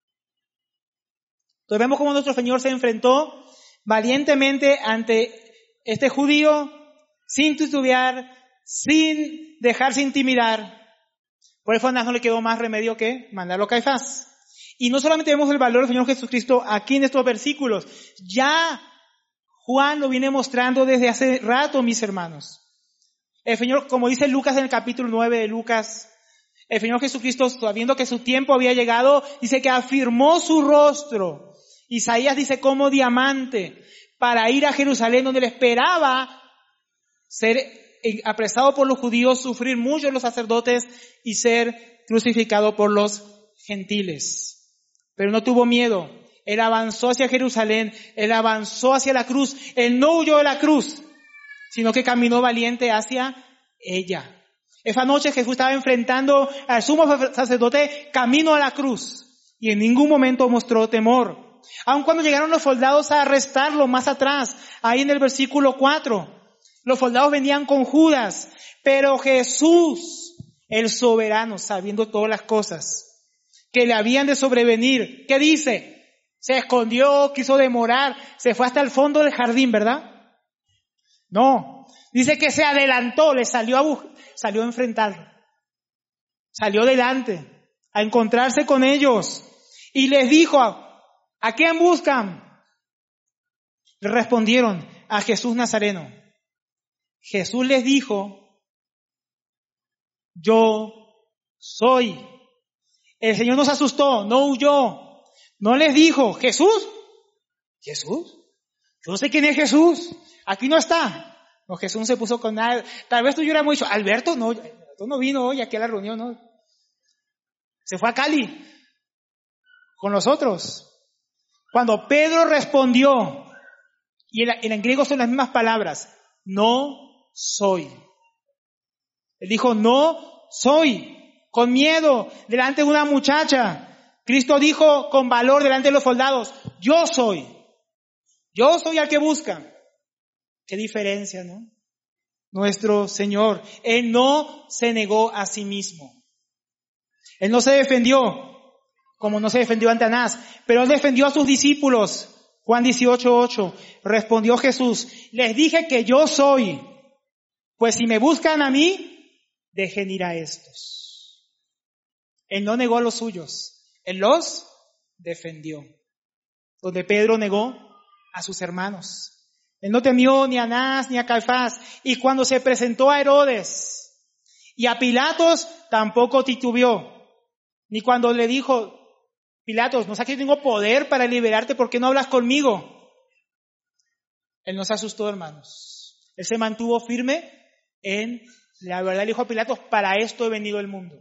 Entonces vemos cómo nuestro Señor se enfrentó valientemente ante este judío, sin titubear, sin dejarse intimidar. Por eso a Anás no le quedó más remedio que mandarlo a Caifás. Y no solamente vemos el valor del Señor Jesucristo aquí en estos versículos, ya Juan lo viene mostrando desde hace rato, mis hermanos. El Señor, como dice Lucas en el capítulo 9 de Lucas, el Señor Jesucristo, sabiendo que su tiempo había llegado, dice que afirmó su rostro. Isaías dice como diamante, para ir a Jerusalén, donde le esperaba ser apresado por los judíos, sufrir mucho los sacerdotes y ser crucificado por los gentiles. Pero no tuvo miedo. Él avanzó hacia Jerusalén, él avanzó hacia la cruz, él no huyó de la cruz, sino que caminó valiente hacia ella. Esa noche Jesús estaba enfrentando al sumo sacerdote camino a la cruz y en ningún momento mostró temor. Aun cuando llegaron los soldados a arrestarlo más atrás, ahí en el versículo 4, los soldados venían con Judas, pero Jesús, el soberano, sabiendo todas las cosas que le habían de sobrevenir, ¿qué dice? Se escondió, quiso demorar, se fue hasta el fondo del jardín, ¿verdad? No, dice que se adelantó, le salió a enfrentar, salió delante, a encontrarse con ellos y les dijo, ¿a quién buscan? Le respondieron, a Jesús Nazareno. Jesús les dijo, yo soy. El Señor no se asustó, no huyó. No les dijo, ¿Jesús? ¿Jesús? Yo no sé quién es Jesús. Aquí no está. No, Jesús se puso con nada. Tal vez tú hubiéramos dicho, Alberto no vino hoy aquí a la reunión, ¿no? Se fue a Cali con los otros. Cuando Pedro respondió, y en griego son las mismas palabras, no soy. Él dijo, no soy. Con miedo, delante de una muchacha. Cristo dijo con valor delante de los soldados, yo soy al que buscan. Qué diferencia, ¿no? Nuestro Señor, Él no se negó a sí mismo. Él no se defendió, como no se defendió ante Anás, pero Él defendió a sus discípulos. Juan 18:8, respondió Jesús, les dije que yo soy, pues si me buscan a mí, dejen ir a estos. Él no negó a los suyos. Él los defendió. Donde Pedro negó a sus hermanos. Él no temió ni a Anás ni a Caifás. Y cuando se presentó a Herodes y a Pilatos, tampoco titubeó. Ni cuando le dijo, Pilatos, ¿no sabes que tengo poder para liberarte? ¿Por qué no hablas conmigo? Él no se asustó, hermanos. Él se mantuvo firme en la verdad. Le dijo a Pilatos, para esto he venido al mundo.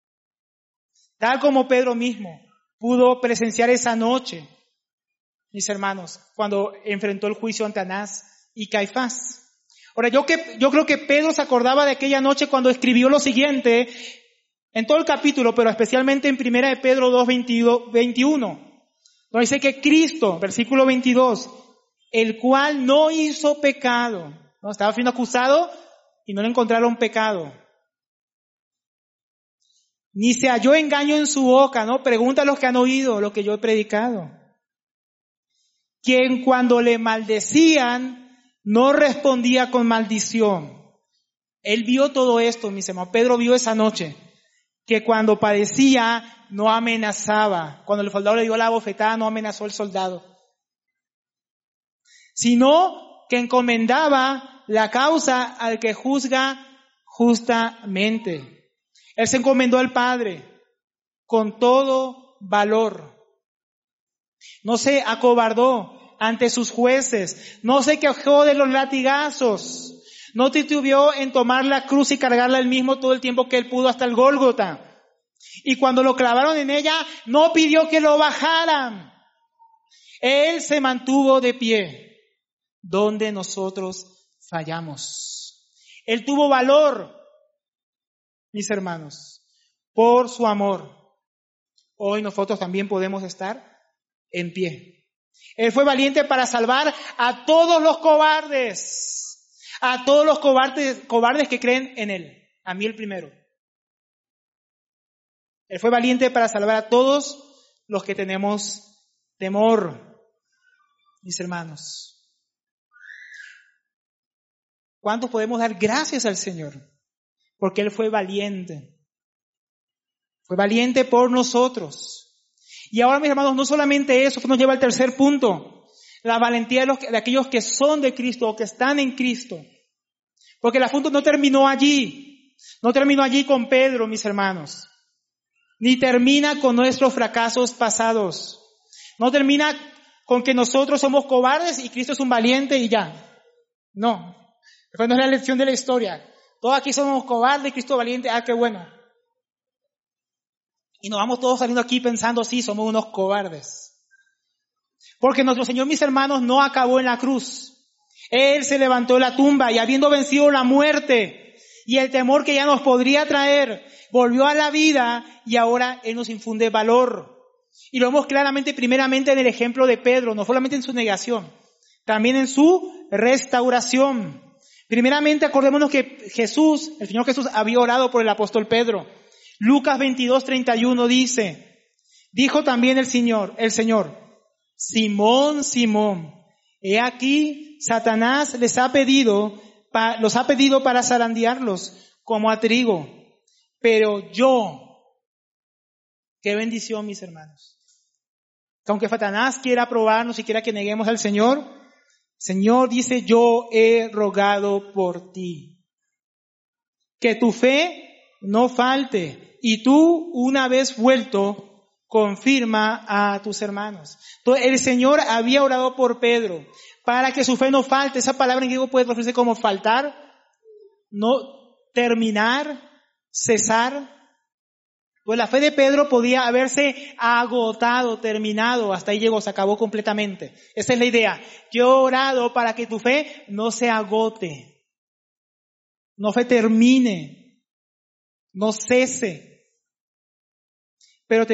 Tal como Pedro mismo pudo presenciar esa noche, mis hermanos, cuando enfrentó el juicio ante Anás y Caifás. Ahora, yo creo que Pedro se acordaba de aquella noche cuando escribió lo siguiente, en todo el capítulo, pero especialmente en 1 de Pedro 2:21, donde dice que Cristo, versículo 22, el cual no hizo pecado, ¿no? Estaba siendo acusado y no le encontraron pecado. Ni se halló engaño en su boca, ¿no? Pregunta a los que han oído lo que yo he predicado. Quien cuando le maldecían, no respondía con maldición. Él vio todo esto, mis hermanos. Pedro vio esa noche, que cuando padecía, no amenazaba. Cuando el soldado le dio la bofetada, no amenazó al soldado. Sino que encomendaba la causa al que juzga justamente. Él se encomendó al Padre con todo valor. No se acobardó ante sus jueces. No se quejó de los latigazos. No titubeó en tomar la cruz y cargarla él mismo todo el tiempo que él pudo hasta el Gólgota. Y cuando lo clavaron en ella, no pidió que lo bajaran. Él se mantuvo de pie donde nosotros fallamos. Él tuvo valor, mis hermanos, por su amor. Hoy nosotros también podemos estar en pie. Él fue valiente para salvar a todos los cobardes. A todos los cobardes que creen en Él. A mí el primero. Él fue valiente para salvar a todos los que tenemos temor, mis hermanos. ¿Cuántos podemos dar gracias al Señor? Porque Él fue valiente. Fue valiente por nosotros. Y ahora, mis hermanos, no solamente eso, que nos lleva al tercer punto. La valentía de aquellos que son de Cristo o que están en Cristo. Porque el asunto no terminó allí. No terminó allí con Pedro, mis hermanos. Ni termina con nuestros fracasos pasados. No termina con que nosotros somos cobardes y Cristo es un valiente y ya. No. Esa no es la lección de la historia. Todos aquí somos cobardes y Cristo valiente. Ah, qué bueno. Y nos vamos todos saliendo aquí pensando, sí, somos unos cobardes. Porque nuestro Señor, mis hermanos, no acabó en la cruz. Él se levantó de la tumba y habiendo vencido la muerte y el temor que ya nos podría traer, volvió a la vida y ahora Él nos infunde valor. Y lo vemos claramente, primeramente en el ejemplo de Pedro, no solamente en su negación, también en su restauración. Primeramente, acordémonos que Jesús, el Señor Jesús, había orado por el apóstol Pedro. Lucas 22:31 dijo también el Señor, Simón, Simón, he aquí, Satanás los ha pedido para zarandearlos como a trigo, pero yo, qué bendición, mis hermanos, que aunque Satanás quiera probarnos y quiera que neguemos al Señor dice, yo he rogado por ti, que tu fe no falte, y tú, una vez vuelto, confirma a tus hermanos. Entonces, el Señor había orado por Pedro, para que su fe no falte. Esa palabra en griego puede traducirse como faltar, no terminar, cesar. Pues la fe de Pedro podía haberse agotado, terminado, hasta ahí llegó, se acabó completamente. Esa es la idea. Yo he orado para que tu fe no se agote, no se termine, no cese. Pero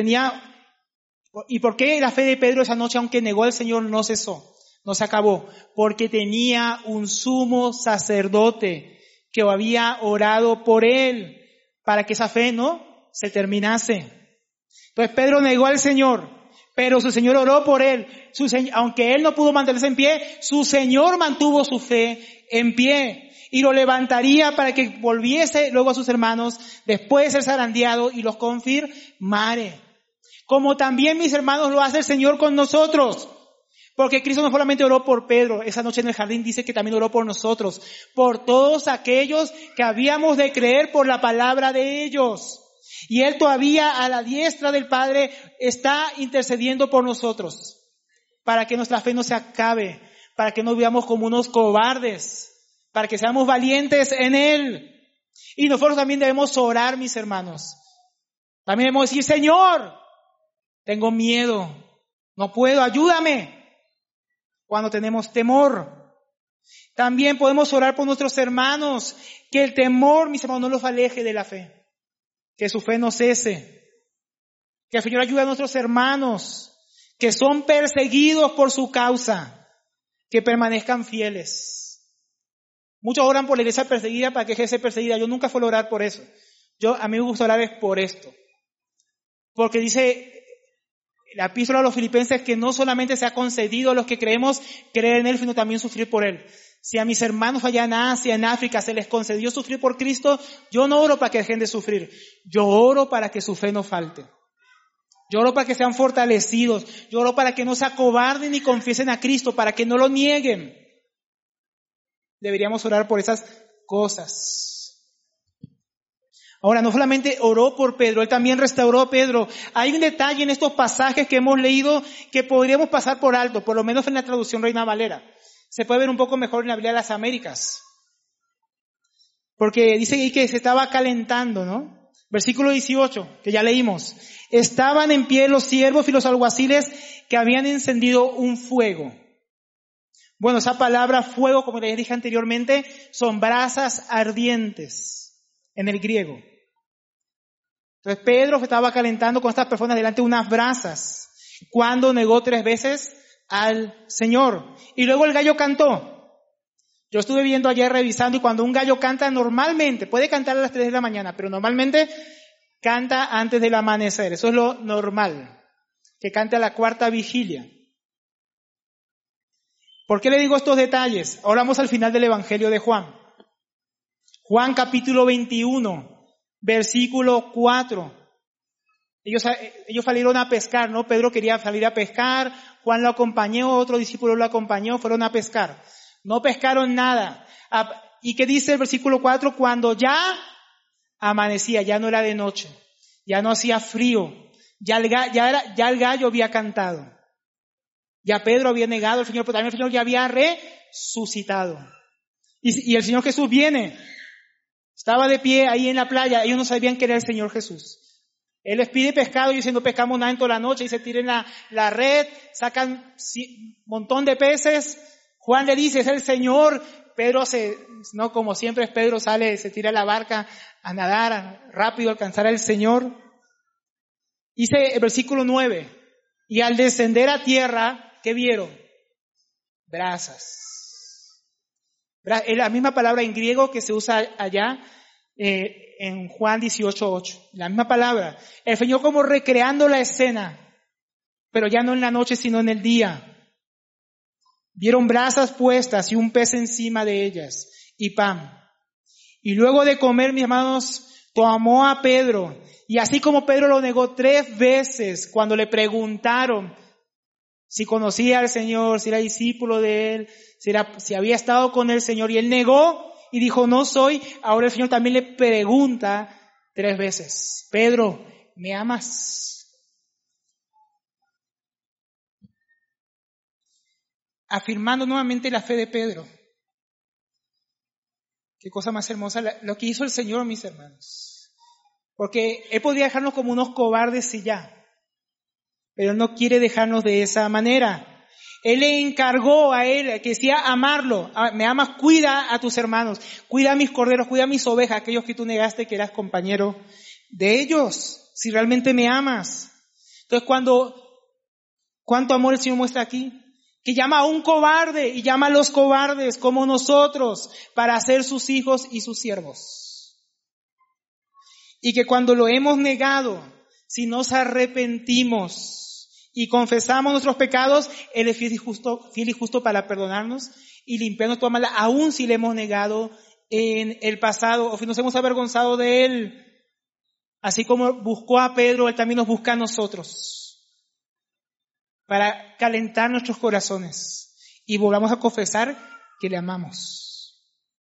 ¿y por qué la fe de Pedro esa noche, aunque negó al Señor, no cesó, no se acabó? Porque tenía un sumo sacerdote que había orado por él, para que esa fe no se terminase. Entonces Pedro negó al Señor, pero su Señor oró por él. Aunque él no pudo mantenerse en pie, su Señor mantuvo su fe en pie. Y lo levantaría para que volviese luego a sus hermanos después de ser zarandeado y los confirmare. Como también, mis hermanos, lo hace el Señor con nosotros. Porque Cristo no solamente oró por Pedro, esa noche en el jardín dice que también oró por nosotros. Por todos aquellos que habíamos de creer por la palabra de ellos. Y Él todavía a la diestra del Padre está intercediendo por nosotros. Para que nuestra fe no se acabe. Para que no vivamos como unos cobardes. Para que seamos valientes en Él. Y nosotros también debemos orar, mis hermanos. También debemos decir, Señor, tengo miedo, no puedo, ayúdame. Cuando tenemos temor. También podemos orar por nuestros hermanos. Que el temor, mis hermanos, no los aleje de la fe. Que su fe no cese. Que el Señor ayude a nuestros hermanos que son perseguidos por su causa. Que permanezcan fieles. Muchos oran por la iglesia perseguida para que deje de ser perseguida. Yo nunca fui a orar por eso. A mí me gusta orar es por esto. Porque dice la epístola a los Filipenses que no solamente se ha concedido a los que creemos creer en Él, sino también sufrir por Él. Si a mis hermanos allá en Asia, en África, se les concedió sufrir por Cristo, yo no oro para que dejen de sufrir. Yo oro para que su fe no falte. Yo oro para que sean fortalecidos. Yo oro para que no se acobarden ni confiesen a Cristo, para que no lo nieguen. Deberíamos orar por esas cosas. Ahora, no solamente oró por Pedro, Él también restauró a Pedro. Hay un detalle en estos pasajes que hemos leído que podríamos pasar por alto, por lo menos en la traducción Reina Valera. Se puede ver un poco mejor en la Biblia de las Américas. Porque dice ahí que se estaba calentando, ¿no? Versículo 18, que ya leímos. Estaban en pie los siervos y los alguaciles que habían encendido un fuego. Bueno, esa palabra fuego, como les dije anteriormente, son brasas ardientes en el griego. Entonces Pedro estaba calentando con estas personas delante de unas brasas cuando negó 3 veces al Señor. Y luego el gallo cantó. Yo estuve viendo ayer revisando y cuando un gallo canta normalmente, puede cantar a las 3 de la mañana, pero normalmente canta antes del amanecer. Eso es lo normal, que cante a la 4ª vigilia. ¿Por qué le digo estos detalles? Ahora vamos al final del Evangelio de Juan. Juan capítulo 21. Versículo 4. Ellos salieron a pescar, ¿no? Pedro quería salir a pescar, Juan lo acompañó, otro discípulo lo acompañó, fueron a pescar. No pescaron nada. ¿Y qué dice el versículo 4? Cuando ya amanecía, ya no era de noche, ya no hacía frío, ya el gallo había cantado. Ya Pedro había negado al Señor, pero también el Señor ya había resucitado. Y el Señor Jesús viene. Estaba de pie ahí en la playa, ellos no sabían que era el Señor Jesús. Él les pide pescado, ellos no pescamos nada en toda la noche, y se tiran la red, sacan un montón de peces. Juan le dice, es el Señor. Pedro no como siempre es Pedro, se tira a la barca a nadar, rápido alcanzar al Señor. Dice el versículo 9, y al descender a tierra, ¿qué vieron? Brasas. Es la misma palabra en griego que se usa allá en Juan 18:8. La misma palabra. El Señor como recreando la escena, pero ya no en la noche, sino en el día. Vieron brasas puestas y un pez encima de ellas y pan. Y luego de comer, mis hermanos, tomó a Pedro. Y así como Pedro lo negó 3 veces cuando le preguntaron si conocía al Señor, si era discípulo de Él, si había estado con el Señor, y él negó y dijo, no soy. Ahora el Señor también le pregunta 3 veces, Pedro, ¿me amas? Afirmando nuevamente la fe de Pedro. Qué cosa más hermosa lo que hizo el Señor, mis hermanos. Porque Él podría dejarnos como unos cobardes y ya. Pero Él no quiere dejarnos de esa manera. Él le encargó a él, que decía amarlo. Me amas, cuida a tus hermanos. Cuida a mis corderos, cuida a mis ovejas, aquellos que tú negaste que eras compañero de ellos. Si realmente me amas. Entonces ¿cuánto amor el Señor muestra aquí? Que llama a un cobarde y llama a los cobardes como nosotros para ser sus hijos y sus siervos. Y que cuando lo hemos negado, si nos arrepentimos y confesamos nuestros pecados, Él es fiel y justo para perdonarnos y limpiarnos toda maldad, aun si le hemos negado en el pasado o si nos hemos avergonzado de Él. Así como buscó a Pedro, Él también nos busca a nosotros para calentar nuestros corazones y volvamos a confesar que le amamos.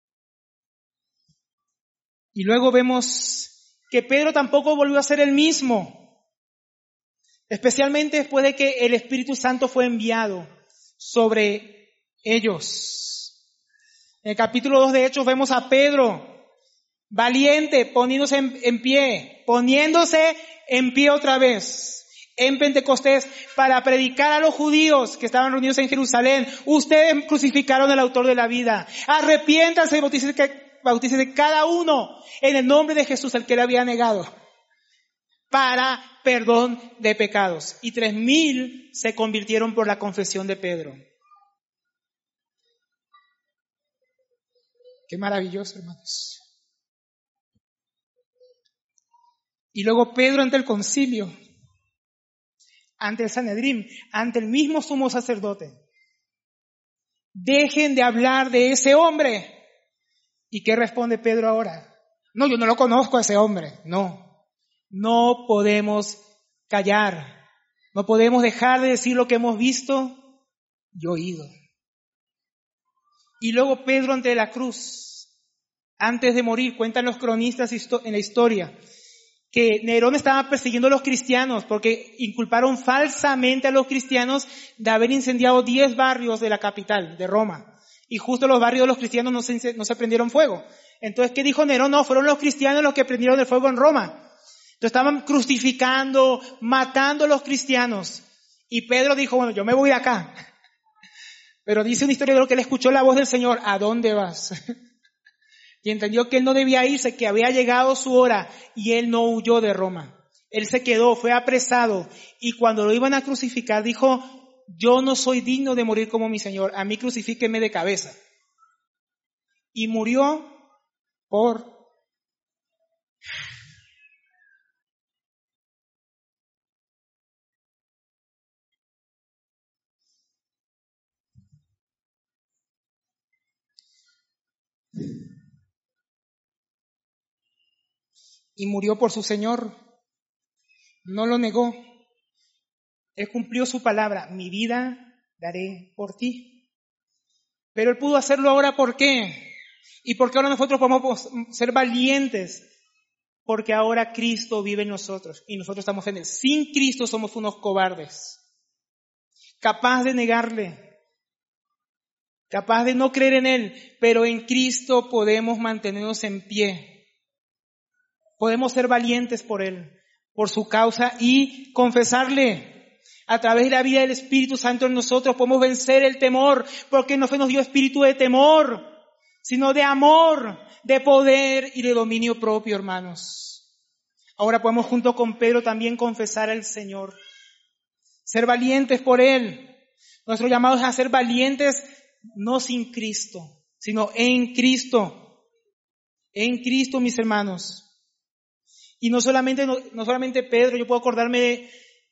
Y luego vemos que Pedro tampoco volvió a ser el mismo. Especialmente después de que el Espíritu Santo fue enviado sobre ellos. En el capítulo 2 de Hechos vemos a Pedro, valiente, poniéndose en pie otra vez, en Pentecostés, para predicar a los judíos que estaban reunidos en Jerusalén. Ustedes crucificaron al autor de la vida. Arrepiéntanse y bautícense cada uno en el nombre de Jesús, el que le había negado, para perdón de pecados. Y 3,000 se convirtieron por la confesión de Pedro. Qué maravilloso, hermanos. Y luego Pedro ante el concilio, ante el Sanedrín, ante el mismo sumo sacerdote. Dejen de hablar de ese hombre. ¿Y qué responde Pedro ahora? No, yo no lo conozco a ese hombre. No podemos callar. No podemos dejar de decir lo que hemos visto y oído. Y luego Pedro ante la cruz, antes de morir, cuentan los cronistas en la historia, que Nerón estaba persiguiendo a los cristianos porque inculparon falsamente a los cristianos de haber incendiado 10 barrios de la capital, de Roma. Y justo los barrios de los cristianos no se prendieron fuego. Entonces, ¿qué dijo Nerón? No, fueron los cristianos los que prendieron el fuego en Roma. estaban crucificando, matando a los cristianos. Y Pedro dijo, bueno, yo me voy de acá. Pero dice una historia de lo que él escuchó la voz del Señor, ¿a dónde vas? Y entendió que él no debía irse, que había llegado su hora, y él no huyó de Roma. Él se quedó, fue apresado, y cuando lo iban a crucificar dijo, yo no soy digno de morir como mi Señor, a mí crucifíqueme de cabeza. Y murió por su Señor. No lo negó. Él cumplió su palabra, mi vida daré por ti. Pero él pudo hacerlo ahora, ¿por qué? ¿Y por qué ahora nosotros podemos ser valientes? Porque ahora Cristo vive en nosotros y nosotros estamos en Él. Sin Cristo somos unos cobardes, capaz de negarle, capaz de no creer en Él, pero en Cristo podemos mantenernos en pie. Podemos ser valientes por Él, por su causa y confesarle. A través de la vida del Espíritu Santo en nosotros podemos vencer el temor, porque no nos dio espíritu de temor, sino de amor, de poder y de dominio propio, hermanos. Ahora podemos junto con Pedro también confesar al Señor, ser valientes por Él. Nuestro llamado es a ser valientes no sin Cristo, sino en Cristo. En Cristo, mis hermanos. Y no solamente Pedro, yo puedo acordarme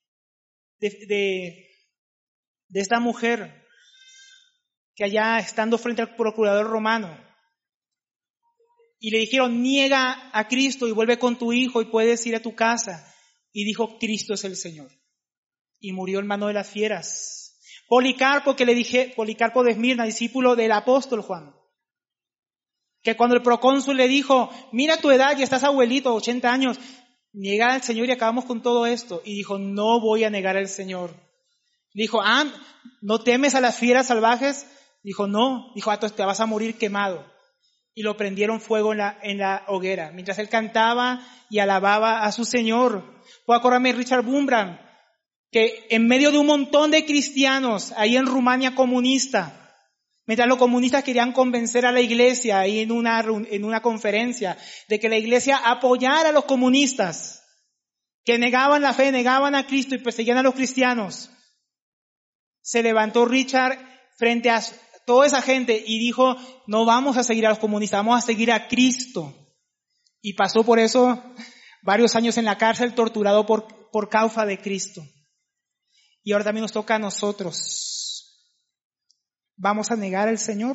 de esta mujer que allá estando frente al procurador romano y le dijeron, niega a Cristo y vuelve con tu hijo y puedes ir a tu casa. Y dijo, Cristo es el Señor. Y murió en mano de las fieras. Policarpo de Esmirna, discípulo del apóstol Juan, que cuando el procónsul le dijo, mira tu edad, ya estás abuelito, 80 años, niega al Señor y acabamos con todo esto. Y dijo, no voy a negar al Señor. Dijo, ¿no temes a las fieras salvajes? Dijo, no. Dijo, entonces te vas a morir quemado. Y lo prendieron fuego en la hoguera, mientras él cantaba y alababa a su Señor. Puedo acordarme de Richard Wurmbrand, que en medio de un montón de cristianos, ahí en Rumania comunista, mientras los comunistas querían convencer a la iglesia, ahí en una conferencia, de que la iglesia apoyara a los comunistas, que negaban la fe, negaban a Cristo y perseguían a los cristianos, se levantó Richard frente a toda esa gente y dijo, no vamos a seguir a los comunistas, vamos a seguir a Cristo. Y pasó por eso varios años en la cárcel, torturado por causa de Cristo. Y ahora también nos toca a nosotros. ¿Vamos a negar al Señor?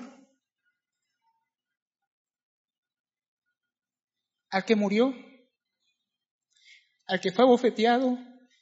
¿Al que murió? ¿Al que fue abofeteado?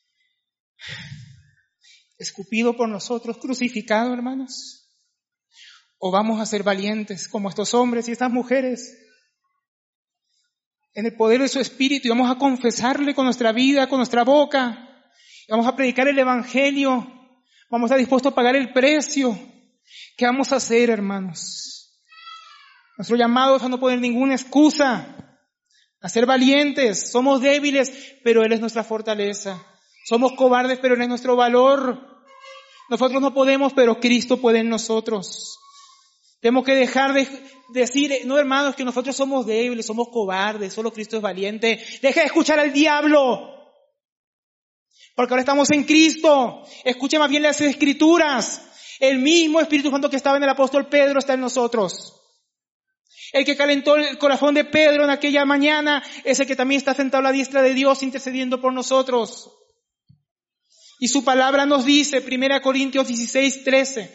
¿Escupido por nosotros? ¿Crucificado, hermanos? ¿O vamos a ser valientes como estos hombres y estas mujeres en el poder de su Espíritu y vamos a confesarle con nuestra vida, con nuestra boca? Vamos a predicar el Evangelio. Vamos a estar dispuestos a pagar el precio. ¿Qué vamos a hacer, hermanos? Nuestro llamado es a no poner ninguna excusa, a ser valientes. Somos débiles, pero Él es nuestra fortaleza. Somos cobardes, pero Él es nuestro valor. Nosotros no podemos, pero Cristo puede en nosotros. Tenemos que dejar de decir, no, hermanos, que nosotros somos débiles, somos cobardes, solo Cristo es valiente. Deja de escuchar al diablo. Porque ahora estamos en Cristo. Escuche más bien las Escrituras. El mismo Espíritu Santo que estaba en el apóstol Pedro está en nosotros. El que calentó el corazón de Pedro en aquella mañana es el que también está sentado a la diestra de Dios intercediendo por nosotros. Y su palabra nos dice, 1 Corintios 16:13.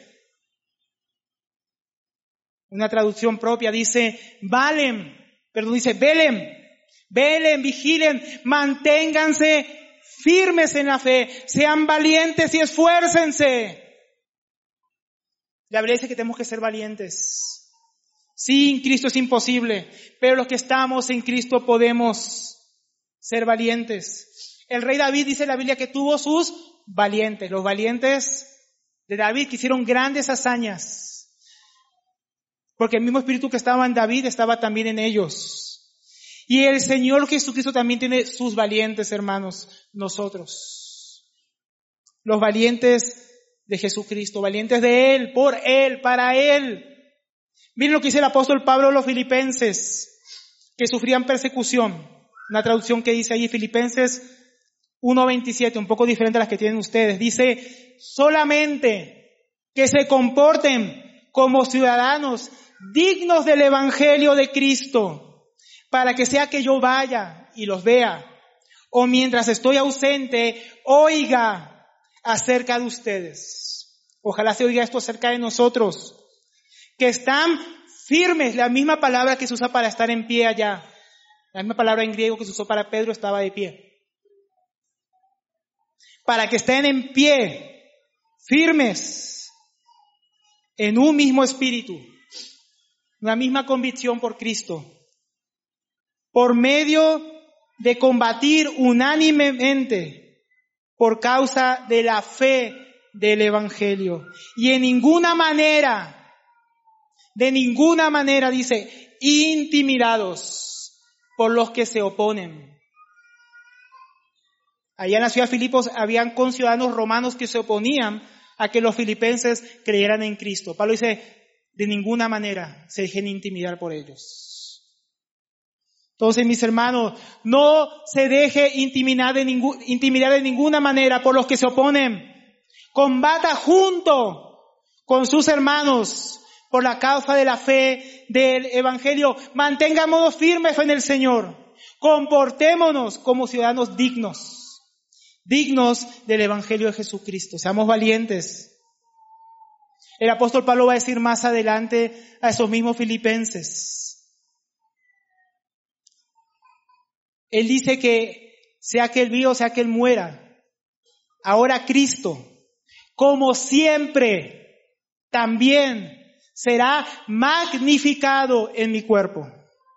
Una traducción propia dice, velen, vigilen, manténganse firmes en la fe, sean valientes y esfuércense. La Biblia dice que tenemos que ser valientes. Sin Cristo es imposible, pero los que estamos en Cristo podemos ser valientes. El rey David dice en la Biblia que tuvo sus valientes. Los valientes de David que hicieron grandes hazañas. Porque el mismo espíritu que estaba en David estaba también en ellos. Y el Señor Jesucristo también tiene sus valientes, hermanos, nosotros. Los valientes de Jesucristo, valientes de Él, por Él, para Él. Miren lo que dice el apóstol Pablo a los filipenses, que sufrían persecución. Una traducción que dice ahí, Filipenses 1:27, un poco diferente a las que tienen ustedes. Dice, solamente que se comporten como ciudadanos dignos del Evangelio de Cristo, para que sea que yo vaya y los vea, o mientras estoy ausente, oiga acerca de ustedes. Ojalá se oiga esto acerca de nosotros, que están firmes, la misma palabra que se usa para estar en pie allá, la misma palabra en griego que se usó para Pedro estaba de pie. Para que estén en pie, firmes, en un mismo espíritu, una misma convicción por Cristo, por medio de combatir unánimemente por causa de la fe del Evangelio. Y de ninguna manera, dice, intimidados por los que se oponen. Allá en la ciudad de Filipos habían conciudadanos romanos que se oponían a que los filipenses creyeran en Cristo. Pablo dice, de ninguna manera se dejen intimidar por ellos. Entonces, mis hermanos, no se deje intimidar de ninguna manera por los que se oponen. Combata junto con sus hermanos por la causa de la fe del Evangelio. Mantengámonos firmes en el Señor. Comportémonos como ciudadanos dignos del Evangelio de Jesucristo. Seamos valientes. El apóstol Pablo va a decir más adelante a esos mismos filipenses. Él dice que sea que él viva o sea que él muera, ahora Cristo, como siempre, también será magnificado en mi cuerpo.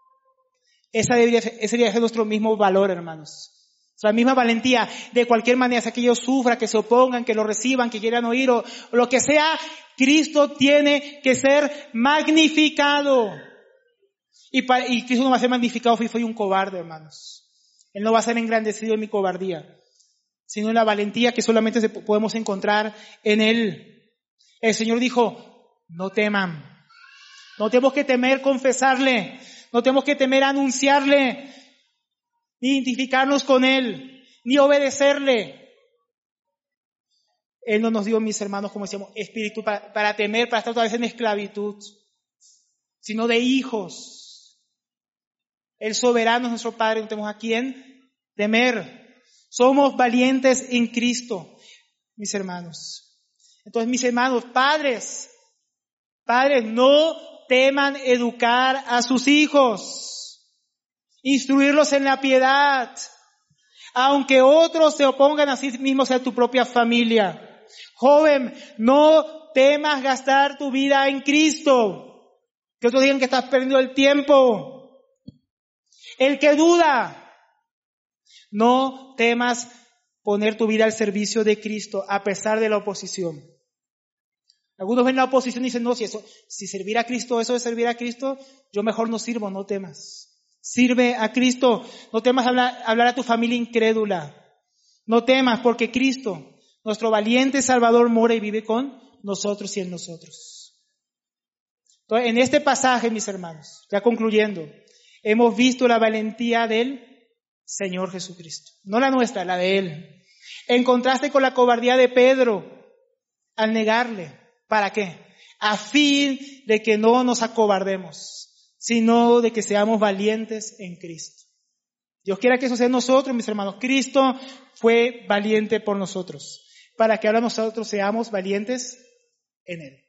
Ese debería ser nuestro mismo valor, hermanos. La misma valentía, de cualquier manera, sea que ellos sufran, que se opongan, que lo reciban, que quieran oír o lo que sea, Cristo tiene que ser magnificado. Y Cristo no va a ser magnificado si soy un cobarde, hermanos. Él no va a ser engrandecido en mi cobardía, sino en la valentía que solamente podemos encontrar en Él. El Señor dijo, no teman. No tenemos que temer confesarle. No tenemos que temer anunciarle. Ni identificarnos con Él, ni obedecerle. Él no nos dio, mis hermanos, como decíamos, espíritu para temer, para estar otra vez en esclavitud, sino de hijos. El soberano es nuestro Padre, no tenemos a quién temer. Somos valientes en Cristo, mis hermanos. Entonces, mis hermanos, padres, no teman educar a sus hijos. Instruirlos en la piedad, aunque otros se opongan a sí mismos a tu propia familia. Joven, no temas gastar tu vida en Cristo, que otros digan que estás perdiendo el tiempo. El que duda, no temas poner tu vida al servicio de Cristo a pesar de la oposición. Algunos ven la oposición y dicen, no, si servir a Cristo, eso de servir a Cristo, yo mejor no sirvo. No temas. Sirve a Cristo. No temas hablar a tu familia incrédula. No temas porque Cristo, nuestro valiente Salvador, mora y vive con nosotros y en nosotros. Entonces, en este pasaje, mis hermanos, ya concluyendo, hemos visto la valentía del Señor Jesucristo. No la nuestra, la de Él. En contraste con la cobardía de Pedro al negarle. ¿Para qué? A fin de que no nos acobardemos, sino de que seamos valientes en Cristo. Dios quiera que eso sea en nosotros, mis hermanos. Cristo fue valiente por nosotros, para que ahora nosotros seamos valientes en Él.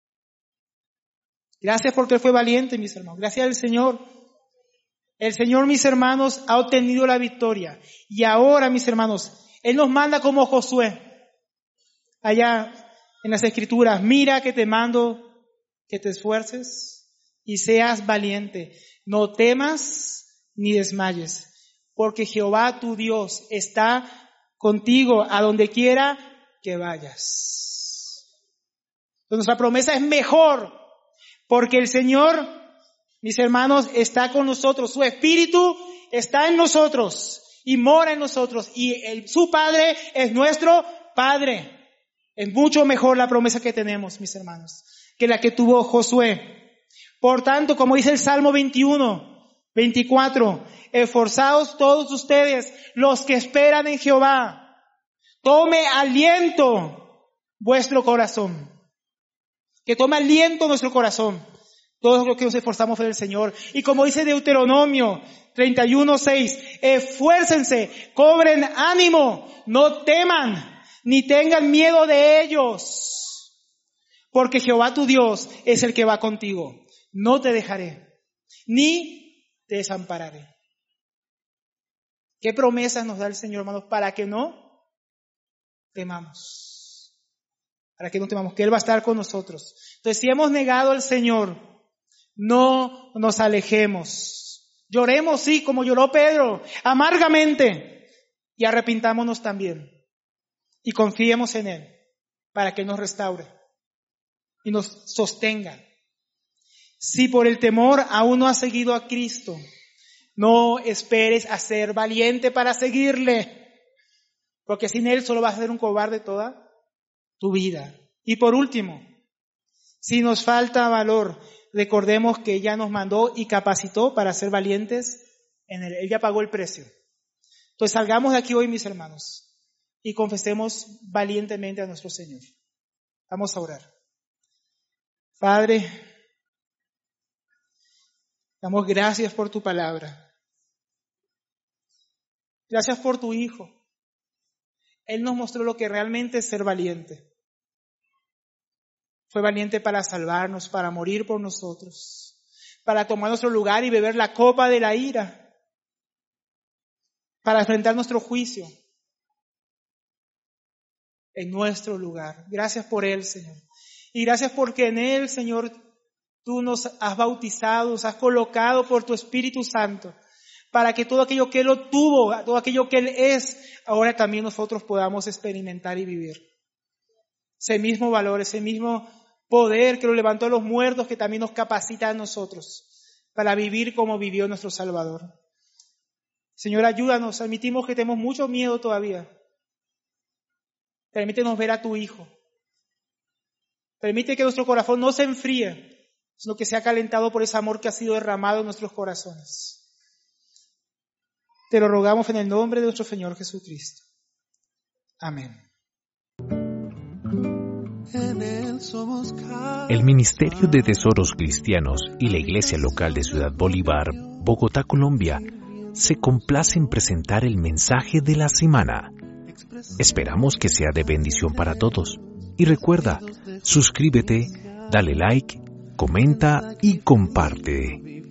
Gracias porque Él fue valiente, mis hermanos. Gracias al Señor. El Señor, mis hermanos, ha obtenido la victoria. Y ahora, mis hermanos, Él nos manda como Josué, allá en las Escrituras, mira que te mando que te esfuerces y seas valiente. No temas ni desmayes, porque Jehová tu Dios está contigo a donde quiera que vayas. Entonces, nuestra promesa es mejor, porque el Señor mis hermanos, está con nosotros. Su Espíritu está en nosotros y mora en nosotros. Y su Padre es nuestro Padre. Es mucho mejor la promesa que tenemos, mis hermanos, que la que tuvo Josué. Por tanto, como dice el Salmo 21:24, esforzaos todos ustedes, los que esperan en Jehová. Tome aliento vuestro corazón. Que tome aliento nuestro corazón. Todos los que nos esforzamos en el Señor. Y como dice Deuteronomio 31:6, esfuércense, cobren ánimo, no teman, ni tengan miedo de ellos. Porque Jehová tu Dios es el que va contigo. No te dejaré, ni te desampararé. ¿Qué promesas nos da el Señor, hermanos? Para que no temamos. Para que no temamos, que Él va a estar con nosotros. Entonces, si hemos negado al Señor, no nos alejemos. Lloremos, sí, como lloró Pedro, amargamente. Y arrepintámonos también. Y confiemos en Él para que nos restaure y nos sostenga. Si por el temor aún no has seguido a Cristo, no esperes a ser valiente para seguirle, porque sin Él solo vas a ser un cobarde toda tu vida. Y por último, si nos falta valor, recordemos que ya nos mandó y capacitó para ser valientes en Él. Él ya pagó el precio. Entonces salgamos de aquí hoy, mis hermanos, y confesemos valientemente a nuestro Señor. Vamos a orar. Padre, damos gracias por tu palabra. Gracias por tu Hijo. Él nos mostró lo que realmente es ser valiente. Fue valiente para salvarnos, para morir por nosotros, para tomar nuestro lugar y beber la copa de la ira, para enfrentar nuestro juicio en nuestro lugar. Gracias por Él, Señor. Y gracias porque en Él, Señor, tú nos has bautizado, nos has colocado por tu Espíritu Santo, para que todo aquello que Él obtuvo, todo aquello que Él es, ahora también nosotros podamos experimentar y vivir. Ese mismo valor, ese mismo poder que lo levantó a los muertos, que también nos capacita a nosotros para vivir como vivió nuestro Salvador. Señor, ayúdanos. Admitimos que tenemos mucho miedo todavía. Permítenos ver a tu Hijo. Permite que nuestro corazón no se enfríe, sino que sea calentado por ese amor que ha sido derramado en nuestros corazones. Te lo rogamos en el nombre de nuestro Señor Jesucristo. Amén. El Ministerio de Tesoros Cristianos y la Iglesia Local de Ciudad Bolívar, Bogotá, Colombia, se complace en presentar el mensaje de la semana. Esperamos que sea de bendición para todos. Y recuerda, suscríbete, dale like, comenta y comparte.